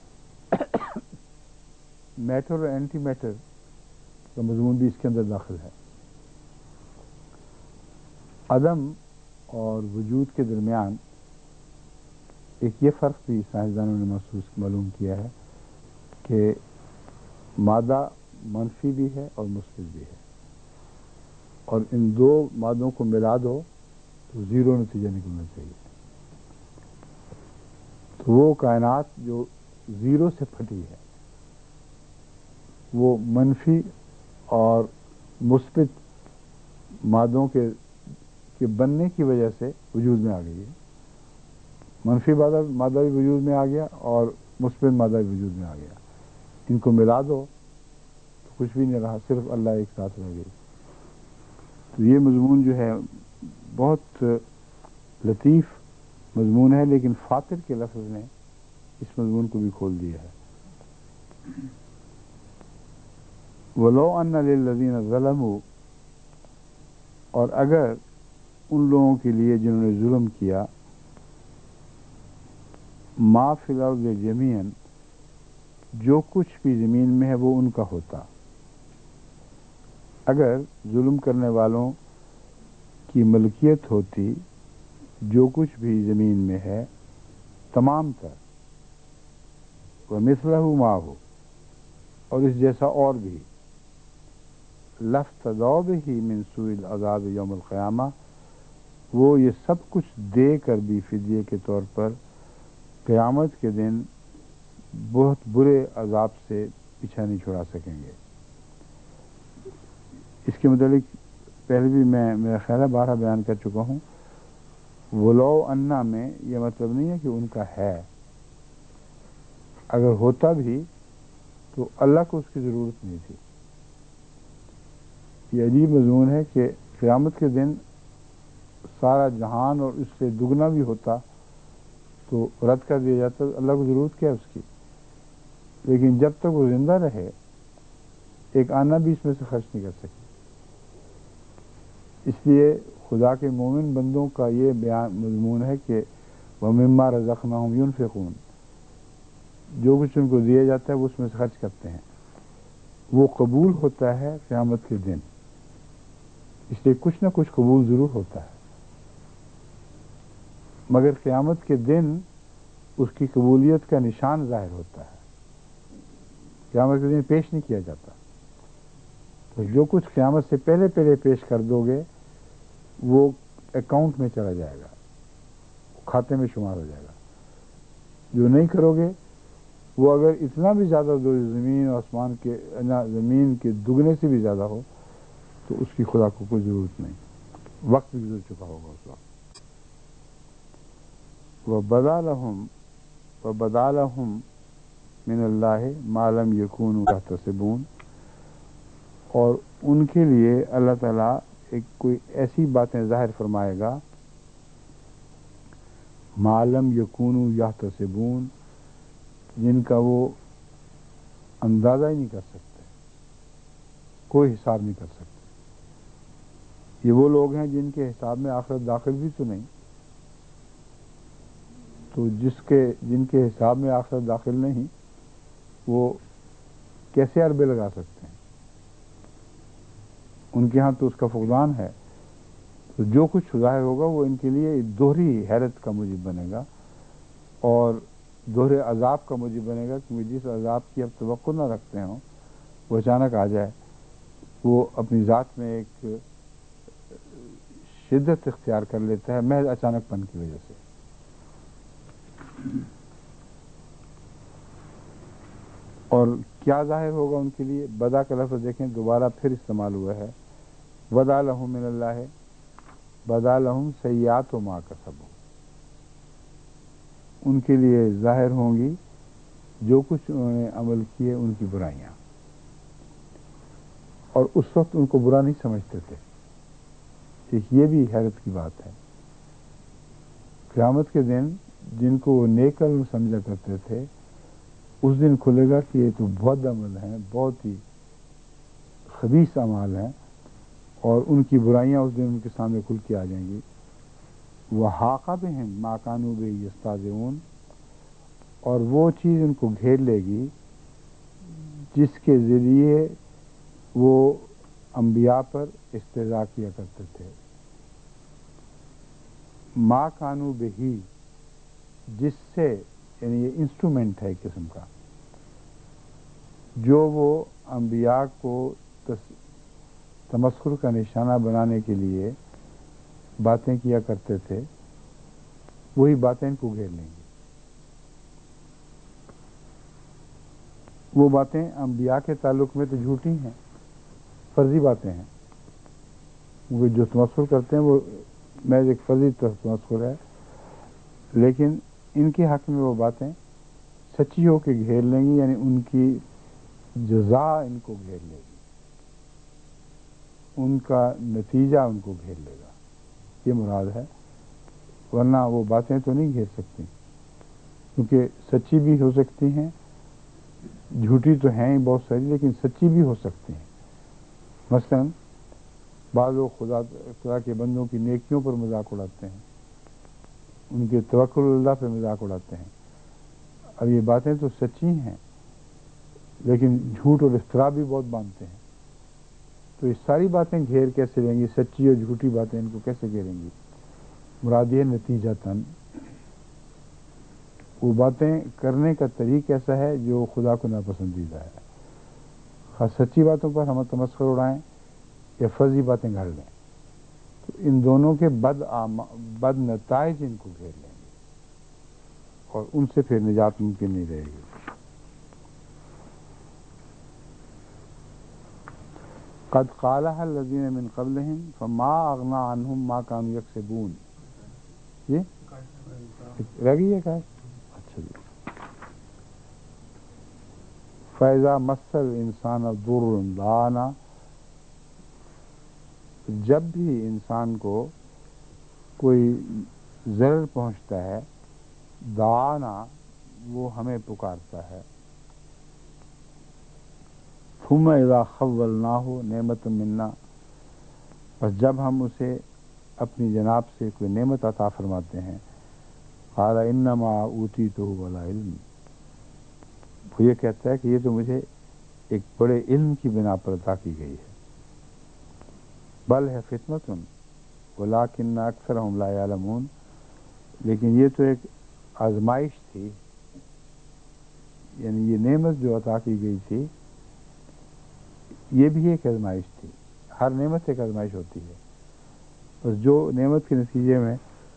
میٹر اور اینٹی میٹر کا مضمون بھی اس کے اندر داخل ہے. عدم اور وجود کے درمیان ایک یہ فرق بھی سائنسدانوں نے محسوس معلوم کیا ہے کہ مادہ منفی بھی ہے اور مثبت بھی ہے، اور ان دو مادوں کو ملا دو تو زیرو نتیجہ نکلنا چاہیے. تو وہ کائنات جو زیرو سے پھٹی ہے وہ منفی اور مثبت مادوں کے کے بننے کی وجہ سے وجود میں آ گئی ہے. منفی مادہ مادہ بھی وجود میں آ گیا اور مثبت مادہ بھی وجود میں آ گیا. ان کو ملا دو تو کچھ بھی نہیں رہا، صرف اللہ ایک ساتھ رہ گئی. تو یہ مضمون جو ہے بہت لطیف مضمون ہے، لیکن فاطر کے لفظ نے اس مضمون کو بھی کھول دیا ہے. وَلَوْ أَنَّ لِلَّذِينَ ظَلَمُوا، اور اگر ان لوگوں کے لیے جنہوں نے ظلم کیا، ما فی الارض جمیعاً، جو کچھ بھی زمین میں ہے وہ ان کا ہوتا. اگر ظلم کرنے والوں کی ملکیت ہوتی جو کچھ بھی زمین میں ہے تمام تر، وَمِثْلَهُ مَعَهُ، اور اس جیسا اور بھی، لَافْتَدَوْا بِهِ مِنْ سُوءِ الْعَذَابِ يَوْمَ الْقِيَامَةِ، وہ یہ سب کچھ دے کر بھی فدیے کے طور پر قیامت کے دن بہت برے عذاب سے پیچھا نہیں چھڑا سکیں گے. اس کے متعلق پہلے بھی میں میرا خیال ہے بارہ بیان کر چکا ہوں. ولو انا میں یہ مطلب نہیں ہے کہ ان کا ہے، اگر ہوتا بھی تو اللہ کو اس کی ضرورت نہیں تھی. یہ عجیب مضمون ہے کہ قیامت کے دن سارا جہان اور اس سے دگنا بھی ہوتا تو رد کر دیا جاتا، اللہ کو ضرورت کیا ہے اس کی. لیکن جب تک وہ زندہ رہے ایک آنا بھی اس میں سے خرچ نہیں کر سکے. اس لیے خدا کے مومن بندوں کا یہ بیان مضمون ہے کہ وَمِمَّا رَزَقْنَاهُمْ يُنْفِقُونَ، جو کچھ ان کو دیا جاتا ہے وہ اس میں سے خرچ کرتے ہیں. وہ قبول ہوتا ہے قیامت کے دن، اس لیے کچھ نہ کچھ قبول ضرور ہوتا ہے، مگر قیامت کے دن اس کی قبولیت کا نشان ظاہر ہوتا ہے. قیامت کے دن پیش نہیں کیا جاتا. تو جو کچھ قیامت سے پہلے پہلے پیش کر دو گے وہ اکاؤنٹ میں چلا جائے گا، کھاتے میں شمار ہو جائے گا. جو نہیں کرو گے وہ اگر اتنا بھی زیادہ دو زمین اور آسمان کے زمین کے دگنے سے بھی زیادہ ہو تو اس کی خدا کو کوئی ضرورت نہیں، وقت بھی گزر چکا ہوگا اس وقت. وَبَدَا لَهُمْ وَبَدَا لَهُمْ مِنَ اللَّهِ مَا لَمْ يَكُونُوا يَحْتَسِبُونَ، اور ان کے لیے اللہ تعالیٰ ایک کوئی ایسی باتیں ظاہر فرمائے گا مَا لَمْ يَكُونُوا يَحْتَسِبُونَ، جن کا وہ اندازہ ہی نہیں کر سکتے، کوئی حساب نہیں کر سکتے. یہ وہ لوگ ہیں جن کے حساب میں آخرت داخل بھی تو نہیں، تو جس کے جن کے حساب میں آخرت داخل نہیں وہ کیسے عربے لگا سکتے ہیں؟ ان کے ہاں تو اس کا فقدان ہے. تو جو کچھ ظاہر ہوگا وہ ان کے لیے دوہری حیرت کا موجب بنے گا اور دوہرے عذاب کا موجب بنے گا، کیونکہ جس عذاب کی اب توقع نہ رکھتے ہوں وہ اچانک آ جائے، وہ اپنی ذات میں ایک شدت اختیار کر لیتا ہے محض اچانک پن کی وجہ سے. اور کیا ظاہر ہوگا ان کے لیے؟ بدا کا لفظ دیکھیں دوبارہ پھر استعمال ہوا ہے. وَدَا لَهُم مِّنَ اللَّهِ بَدَا لَهُم سَیِّئَاتُ مَا کَسَبُوا، ان کے لیے ظاہر ہوں گی جو کچھ انہوں نے عمل کیے ان کی برائیاں، اور اس وقت ان کو برا نہیں سمجھتے تھے. یہ بھی حیرت کی بات ہے. قیامت کے دن جن کو وہ نیک علم سمجھا کرتے تھے اس دن کھلے گا کہ یہ تو بد عمل ہیں، بہت ہی خبیث اعمال ہیں، اور ان کی برائیاں اس دن ان کے سامنے کھل کے آ جائیں گی. وَحَاقَ بِهِم مَا كَانُوا بِهِ يَسْتَهْزِئُونَ، اور وہ چیز ان کو گھیر لے گی جس کے ذریعے وہ انبیاء پر استہزاء کیا کرتے تھے. ما کانو بہی، جس سے، یعنی یہ انسٹرومنٹ ہے ایک قسم کا، جو وہ انبیاء کو تمسخر کا نشانہ بنانے کے لیے باتیں کیا کرتے تھے، وہی باتیں ان کو گھیر لیں گی. وہ باتیں انبیاء کے تعلق میں تو جھوٹی ہیں، فرضی باتیں ہیں. وہ جو تمسخر کرتے ہیں وہ محض ایک فرضی تمسخر ہے، لیکن ان کے حق میں وہ باتیں سچی ہو کے گھیر لیں گی، یعنی ان کی جزا ان کو گھیر لے گی، ان کا نتیجہ ان کو گھیر لے گا، یہ مراد ہے. ورنہ وہ باتیں تو نہیں گھیر سکتی، کیونکہ سچی بھی ہو سکتی ہیں، جھوٹی تو ہیں ہی بہت ساری، لیکن سچی بھی ہو سکتی ہیں. مثلا بعض لوگ خدا خدا کے بندوں کی نیکیوں پر مذاق اڑاتے ہیں، ان کے توکل اللہ پہ مذاق اڑاتے ہیں. اب یہ باتیں تو سچی ہیں لیکن جھوٹ اور افتراء بھی بہت باندھتے ہیں. تو یہ ساری باتیں گھیر کیسے لیں گی؟ سچی اور جھوٹی باتیں ان کو کیسے گھیریں گی؟ مراد یہ نتیجہ تن وہ باتیں کرنے کا طریق ایسا ہے جو خدا کو ناپسندیدہ ہے. خاص سچی باتوں پر ہم تمسخر اڑائیں یا فرضی باتیں گھڑ لیں، تو ان دونوں کے بد بد نتائج ان کو گھیر لیں گے اور ان سے پھر نجات ممکن نہیں رہے گی. قد قالها الذين من قبلهم فما اغنى عنهم ما كانوا يكسبون. یہ رہ گئی ہے کہ اچھا جی. فَإِذَا مَسَّ الْإِنسَانَ ضُرٌّ دَعَانَا، جب بھی انسان کو کوئی ضرر پہنچتا ہے، دعانا، وہ ہمیں پکارتا ہے. ثم اذا خولناہ نعمت منا، بس جب ہم اسے اپنی جناب سے کوئی نعمت عطا فرماتے ہیں، قال انما اوتیتہ علی علم، وہ یہ کہتا ہے کہ یہ تو مجھے ایک بڑے علم کی بنا پر عطا کی گئی ہے. بل ہے فتنۃ ولکن اکثرہم لا یعلمون، لیکن یہ تو ایک آزمائش تھی، یعنی یہ نعمت جو عطا کی گئی تھی یہ بھی ایک آزمائش تھی. ہر نعمت ایک آزمائش ہوتی ہے. بس جو نعمت کے نتیجے میں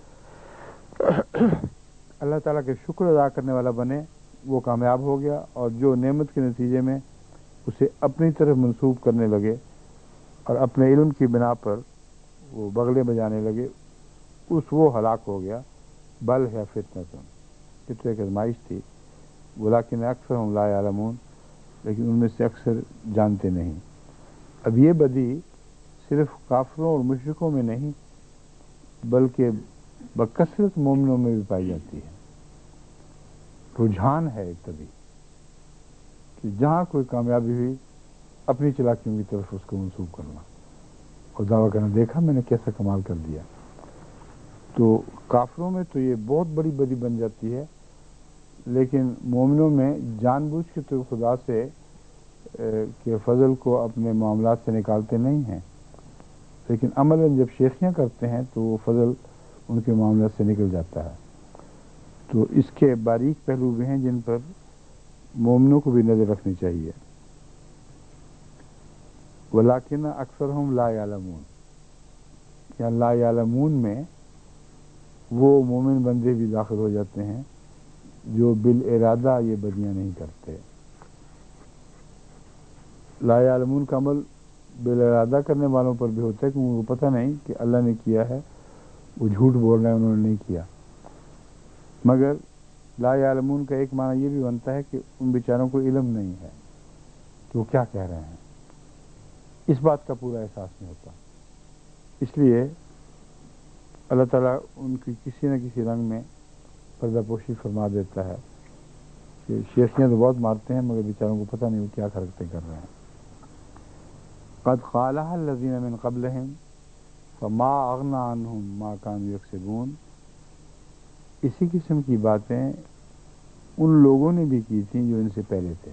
اللہ تعالیٰ کے شکر ادا کرنے والا بنے وہ کامیاب ہو گیا، اور جو نعمت کے نتیجے میں اسے اپنی طرف منسوب کرنے لگے اور اپنے علم کی بنا پر وہ بغلے بجانے لگے، اس وہ ہلاک ہو گیا. بل ہے فتنۃ، یہ تو ایک آزمائش تھی. ولیکن اکثر ہم لا یعلمون، لیکن ان میں سے اکثر جانتے نہیں. اب یہ بدی صرف کافروں اور مشرکوں میں نہیں بلکہ بکثرت مومنوں میں بھی پائی جاتی ہے. رجحان ہے ایک طبی کہ جہاں کوئی کامیابی ہوئی اپنی چلاکیوں کی طرف اس کو منسوب کرنا اور دعویٰ کرنا، دیکھا میں نے کیسا کمال کر دیا. تو کافروں میں تو یہ بہت بڑی بدی بن جاتی ہے، لیکن مومنوں میں جان بوجھ کے تو خدا سے کہ فضل کو اپنے معاملات سے نکالتے نہیں ہیں، لیکن عملاً جب شیخیاں کرتے ہیں تو وہ فضل ان کے معاملات سے نکل جاتا ہے. تو اس کے باریک پہلو بھی ہیں جن پر مومنوں کو بھی نظر رکھنی چاہیے. ولیکن اکثرہم لا یعلمون، یا لا یعلمون میں وہ مومن بندے بھی داخل ہو جاتے ہیں جو بالارادہ یہ بدیاں نہیں کرتے. لا یعلمون کا عمل بالارادہ کرنے والوں پر بھی ہوتا ہے کہ ان کو پتہ نہیں کہ اللہ نے کیا ہے، وہ جھوٹ بول رہے ہیں انہوں نے نہیں کیا. مگر لا یعلمون کا ایک معنی یہ بھی بنتا ہے کہ ان بیچاروں کو علم نہیں ہے کہ وہ کیا کہہ رہے ہیں، اس بات کا پورا احساس نہیں ہوتا. اس لیے اللہ تعالیٰ ان کی کسی نہ کسی رنگ میں پردہ پوشی فرما دیتا ہے کہ شیخیاں تو بہت مارتے ہیں مگر بیچاروں کو پتہ نہیں وہ کیا حرکتیں کر رہے ہیں. قد قالها الذين من قبلهم فما اغنى عنهم ما كانوا يكسبون. اسی قسم کی باتیں ان لوگوں نے بھی کی تھیں جو ان سے پہلے تھے.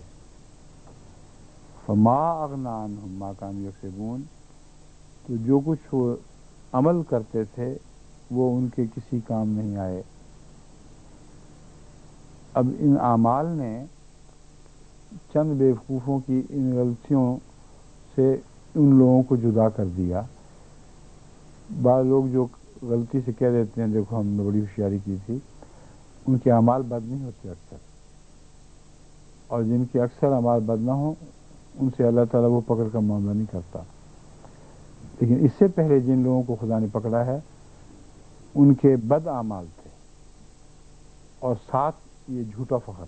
فما اغنى عنهم ما كانوا يكسبون، تو جو کچھ وہ عمل کرتے تھے وہ ان کے کسی کام نہیں آئے. اب ان اعمال نے چند بیوقوفوں کی ان غلطیوں سے ان لوگوں کو جدا کر دیا. بعض لوگ جو غلطی سے کہہ دیتے ہیں دیکھو ہم نے بڑی ہوشیاری کی تھی، ان کے اعمال بد نہیں ہوتے اکثر، اور جن کے اکثر اعمال بد نہ ہوں ان سے اللہ تعالیٰ وہ پکڑ کا معاملہ نہیں کرتا. لیکن اس سے پہلے جن لوگوں کو خدا نے پکڑا ہے ان کے بد اعمال تھے اور ساتھ یہ جھوٹا فخر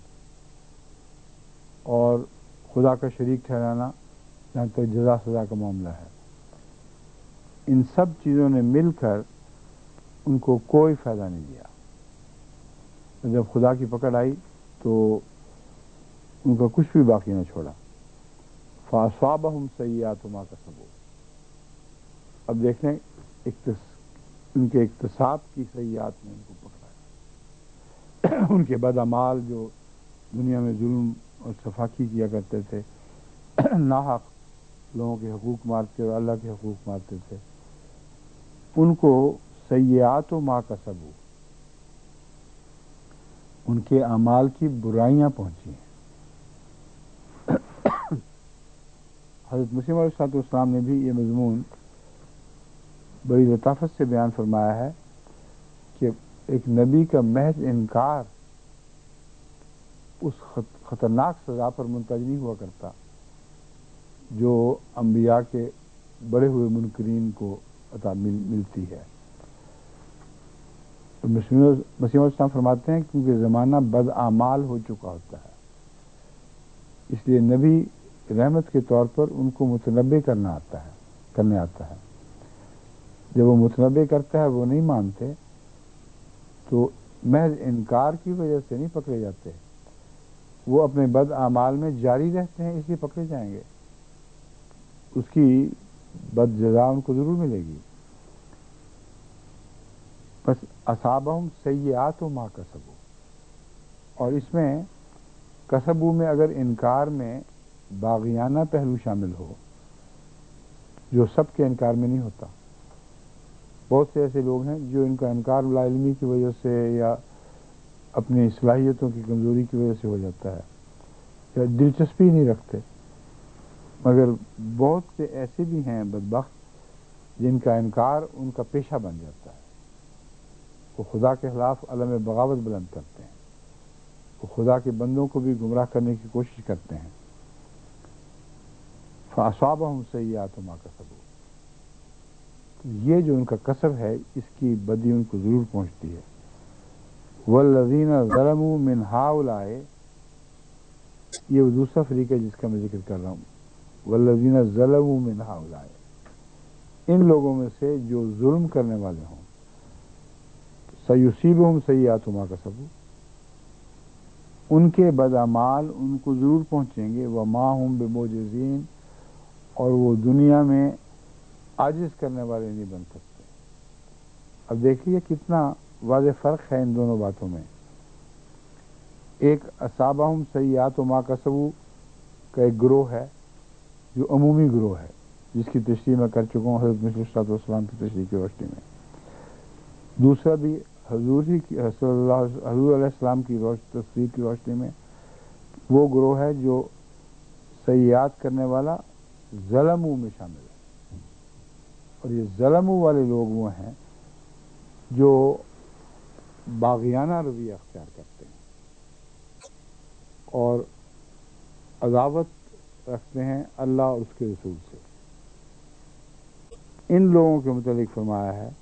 اور خدا کا شریک ٹھہرانا، جہاں تک جزا سزا کا معاملہ ہے، ان سب چیزوں نے مل کر ان کو کوئی فائدہ نہیں دیا. جب خدا کی پکڑ آئی تو ان کا کچھ بھی باقی نہ چھوڑا. فَأَصَابَهُمْ سَيِّئَاتُ مَا كَسَبُوا. اب دیکھ لیں ان کے اقتصاب کی سیئات نے ان کو پکڑا ہے. ان کے بد اعمال جو دنیا میں ظلم اور سفاکی کیا کرتے تھے، ناحق لوگوں کے حقوق مارتے اور اللہ کے حقوق مارتے تھے، ان کو سیئات و ما کسبوا، ان کے اعمال کی برائیاں پہنچی ہیں. حضرت مسیح علیہ الصلوۃ والسلام نے بھی یہ مضمون بڑی لطافت سے بیان فرمایا ہے کہ ایک نبی کا محض انکار اس خطرناک سزا پر منتج نہیں ہوا کرتا جو انبیاء کے بڑے ہوئے منکرین کو عطا مل ملتی ہے. مسیح علیہ السلام فرماتے ہیں کیونکہ زمانہ بد اعمال ہو چکا ہوتا ہے، اس لیے نبی رحمت کے طور پر ان کو متنبع کرنا آتا ہے کرنے آتا ہے. جب وہ متنبع کرتا ہے وہ نہیں مانتے تو محض انکار کی وجہ سے نہیں پکڑے جاتے، وہ اپنے بد اعمال میں جاری رہتے ہیں اس لیے پکڑے جائیں گے. اس کی بد جزا ان کو ضرور ملے گی. بس اصابہم سیئات و ما کسبوا، اور اس میں کسبو میں اگر انکار میں باغیانہ پہلو شامل ہو جو سب کے انکار میں نہیں ہوتا. بہت سے ایسے لوگ ہیں جو ان کا انکار لا علمی کی وجہ سے یا اپنی صلاحیتوں کی کمزوری کی وجہ سے ہو جاتا ہے یا دلچسپی نہیں رکھتے. مگر بہت سے ایسے بھی ہیں بدبخت جن کا انکار ان کا پیشہ بن جاتا ہے، وہ خدا کے خلاف علم بغاوت بلند کرتے ہیں، وہ خدا کے بندوں کو بھی گمراہ کرنے کی کوشش کرتے ہیں۔ فَأَصَابَهُمْ سَيِّئَاتُ مَا كَسَبُوا، یہ جو ان کا کسب ہے اس کی بدی ان کو ضرور پہنچتی ہے۔ وَالَّذِينَ ظَلَمُوا مِنْ هَؤُلَاءِ، یہ وہ دوسرا فریق ہے جس کا میں ذکر کر رہا ہوں۔ وَالَّذِينَ ظَلَمُوا مِنْ هَؤُلَاءِ، ان لوگوں میں سے جو ظلم کرنے والے ہوں، سَيُصِيبُهُمْ سَيِّئَاتُ مَا كَسَبُوا، ان کے بداعمال ان کو ضرور پہنچیں گے۔ وَمَا هُمْ بِمُعْجِزِينَ، اور وہ دنیا میں عاجز کرنے والے نہیں بن سکتے۔ اب دیکھیے کتنا واضح فرق ہے ان دونوں باتوں میں۔ ایک اصابہم سیئات ما کسبوا کا ایک گروہ ہے جو عمومی گروہ ہے، جس کی تشریح میں کر چکا ہوں حضرت مسیح صلی اللہ علیہ وسلم کی تشریح کی روشنی میں۔ دوسرا بھی حضور ہی کی صلی اللہ حضور علیہ السلام کی تصویر کی روشنی میں، وہ گروہ ہے جو سیئات کرنے والا ظلموں میں شامل ہے۔ اور یہ ظلموں والے لوگ وہ ہیں جو باغیانہ رویہ اختیار کرتے ہیں اور عداوت رکھتے ہیں اللہ اور اس کے رسول سے۔ ان لوگوں کے متعلق فرمایا ہے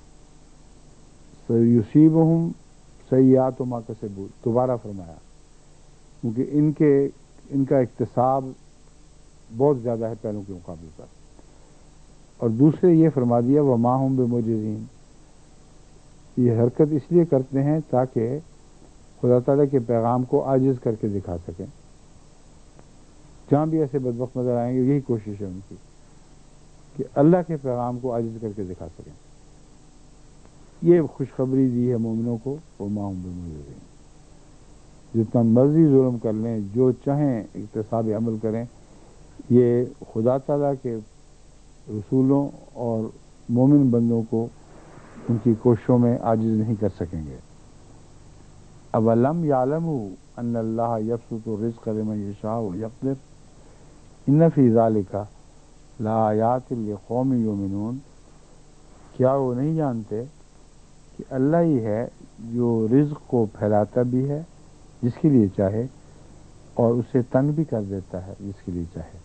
سَيُصِيبُهُمْ سَيِّئَاتُ مَا كَسَبُوا، دوبارہ فرمایا، کیونکہ ان کے ان کا اکتساب بہت زیادہ ہے پہلوں کے مقابلے پر۔ اور دوسرے یہ فرما دیا وَمَا هُمْ بِمُعْجِزِينَ، یہ حرکت اس لیے کرتے ہیں تاکہ خدا تعالیٰ کے پیغام کو عاجز کر کے دکھا سکیں۔ جہاں بھی ایسے بدبخت نظر آئیں گے یہی کوشش ہے ان کی کہ اللہ کے پیغام کو عاجز کر کے دکھا سکیں۔ یہ خوشخبری دی ہے مومنوں کو، وَمَا هُمْ بِمُعْجِزِينَ، جتنا مرضی ظلم کر لیں، جو چاہیں اقتصاب عمل کریں، یہ خدا تعالیٰ کے رسولوں اور مومن بندوں کو ان کی کوششوں میں عاجز نہیں کر سکیں گے۔ اَوَلَمْ يَعْلَمُوا أَنَّ اللَّهَ يَبْسُطُ الرِّزْقَ لِمَن يَشَاءُ وَيَقْدِرُ إِنَّ فِي ذَلِكَ لَآيَاتٍ لِقَوْمٍ يُؤْمِنُونَ، کیا وہ نہیں جانتے کہ اللہ ہی ہے جو رزق کو پھیلاتا بھی ہے جس کے لیے چاہے اور اسے تنگ بھی کر دیتا ہے جس کے لیے چاہے۔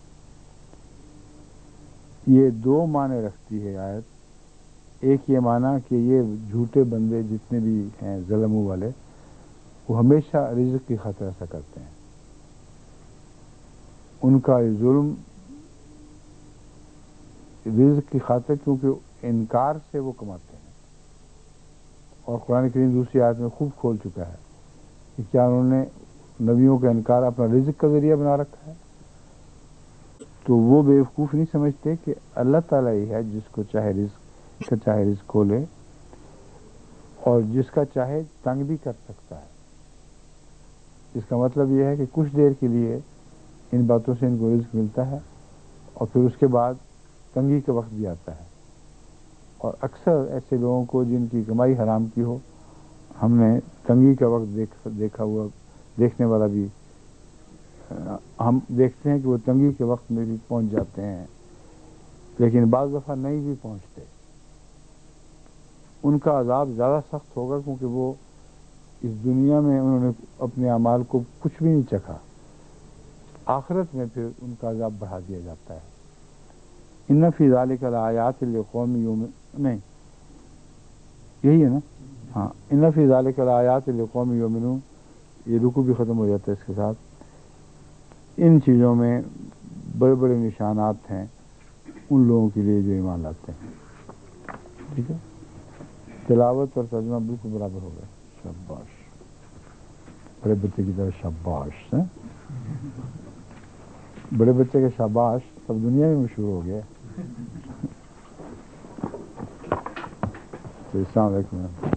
یہ دو معنی رکھتی ہے آیت۔ ایک یہ معنی کہ یہ جھوٹے بندے جتنے بھی ہیں ظلموں والے، وہ ہمیشہ رزق کی خاطر ایسا کرتے ہیں۔ ان کا ظلم رزق کی خاطر، کیونکہ انکار سے وہ کماتے ہیں۔ اور قرآن کریم دوسری آیت میں خوب کھول چکا ہے کہ کیا انہوں نے نبیوں کا انکار اپنا رزق کا ذریعہ بنا رکھا ہے؟ تو وہ بیوقوف نہیں سمجھتے کہ اللہ تعالیٰ ہی ہے جس کو چاہے رزق کا چاہے رزق کھولے اور جس کا چاہے تنگ بھی کر سکتا ہے۔ اس کا مطلب یہ ہے کہ کچھ دیر کے لیے ان باتوں سے ان کو رزق ملتا ہے اور پھر اس کے بعد تنگی کا وقت بھی آتا ہے۔ اور اکثر ایسے لوگوں کو جن کی کمائی حرام کی ہو، ہم نے تنگی کا وقت دیکھ دیکھا ہوا دیکھنے والا بھی ہم دیکھتے ہیں کہ وہ تنگی کے وقت میں بھی پہنچ جاتے ہیں، لیکن بعض دفعہ نہیں بھی پہنچتے۔ ان کا عذاب زیادہ سخت ہوگا کیونکہ وہ اس دنیا میں انہوں نے اپنے اعمال کو کچھ بھی نہیں چکھا، آخرت میں پھر ان کا عذاب بڑھا دیا جاتا ہے۔ ان فی ذلک لآیات لقوم یؤمنون، نہیں یہی ہے نا، ہاں، ان فی ذلک لآیات لقوم یؤمنون، یہ رکوع بھی ختم ہو جاتا ہے اس کے ساتھ۔ ان چیزوں میں بڑے بڑے نشانات ہیں ان لوگوں کے لیے جو ایمان لاتے ہیں۔ ٹھیک ہے، تلاوت اور ترجمہ بالکل برابر ہو گیا۔ شاباش، بڑے بچے کی طرح شاباش، ہے؟ بڑے بچے کے شاباش سب دنیا میں مشہور ہو گیا۔ السلام علیکم۔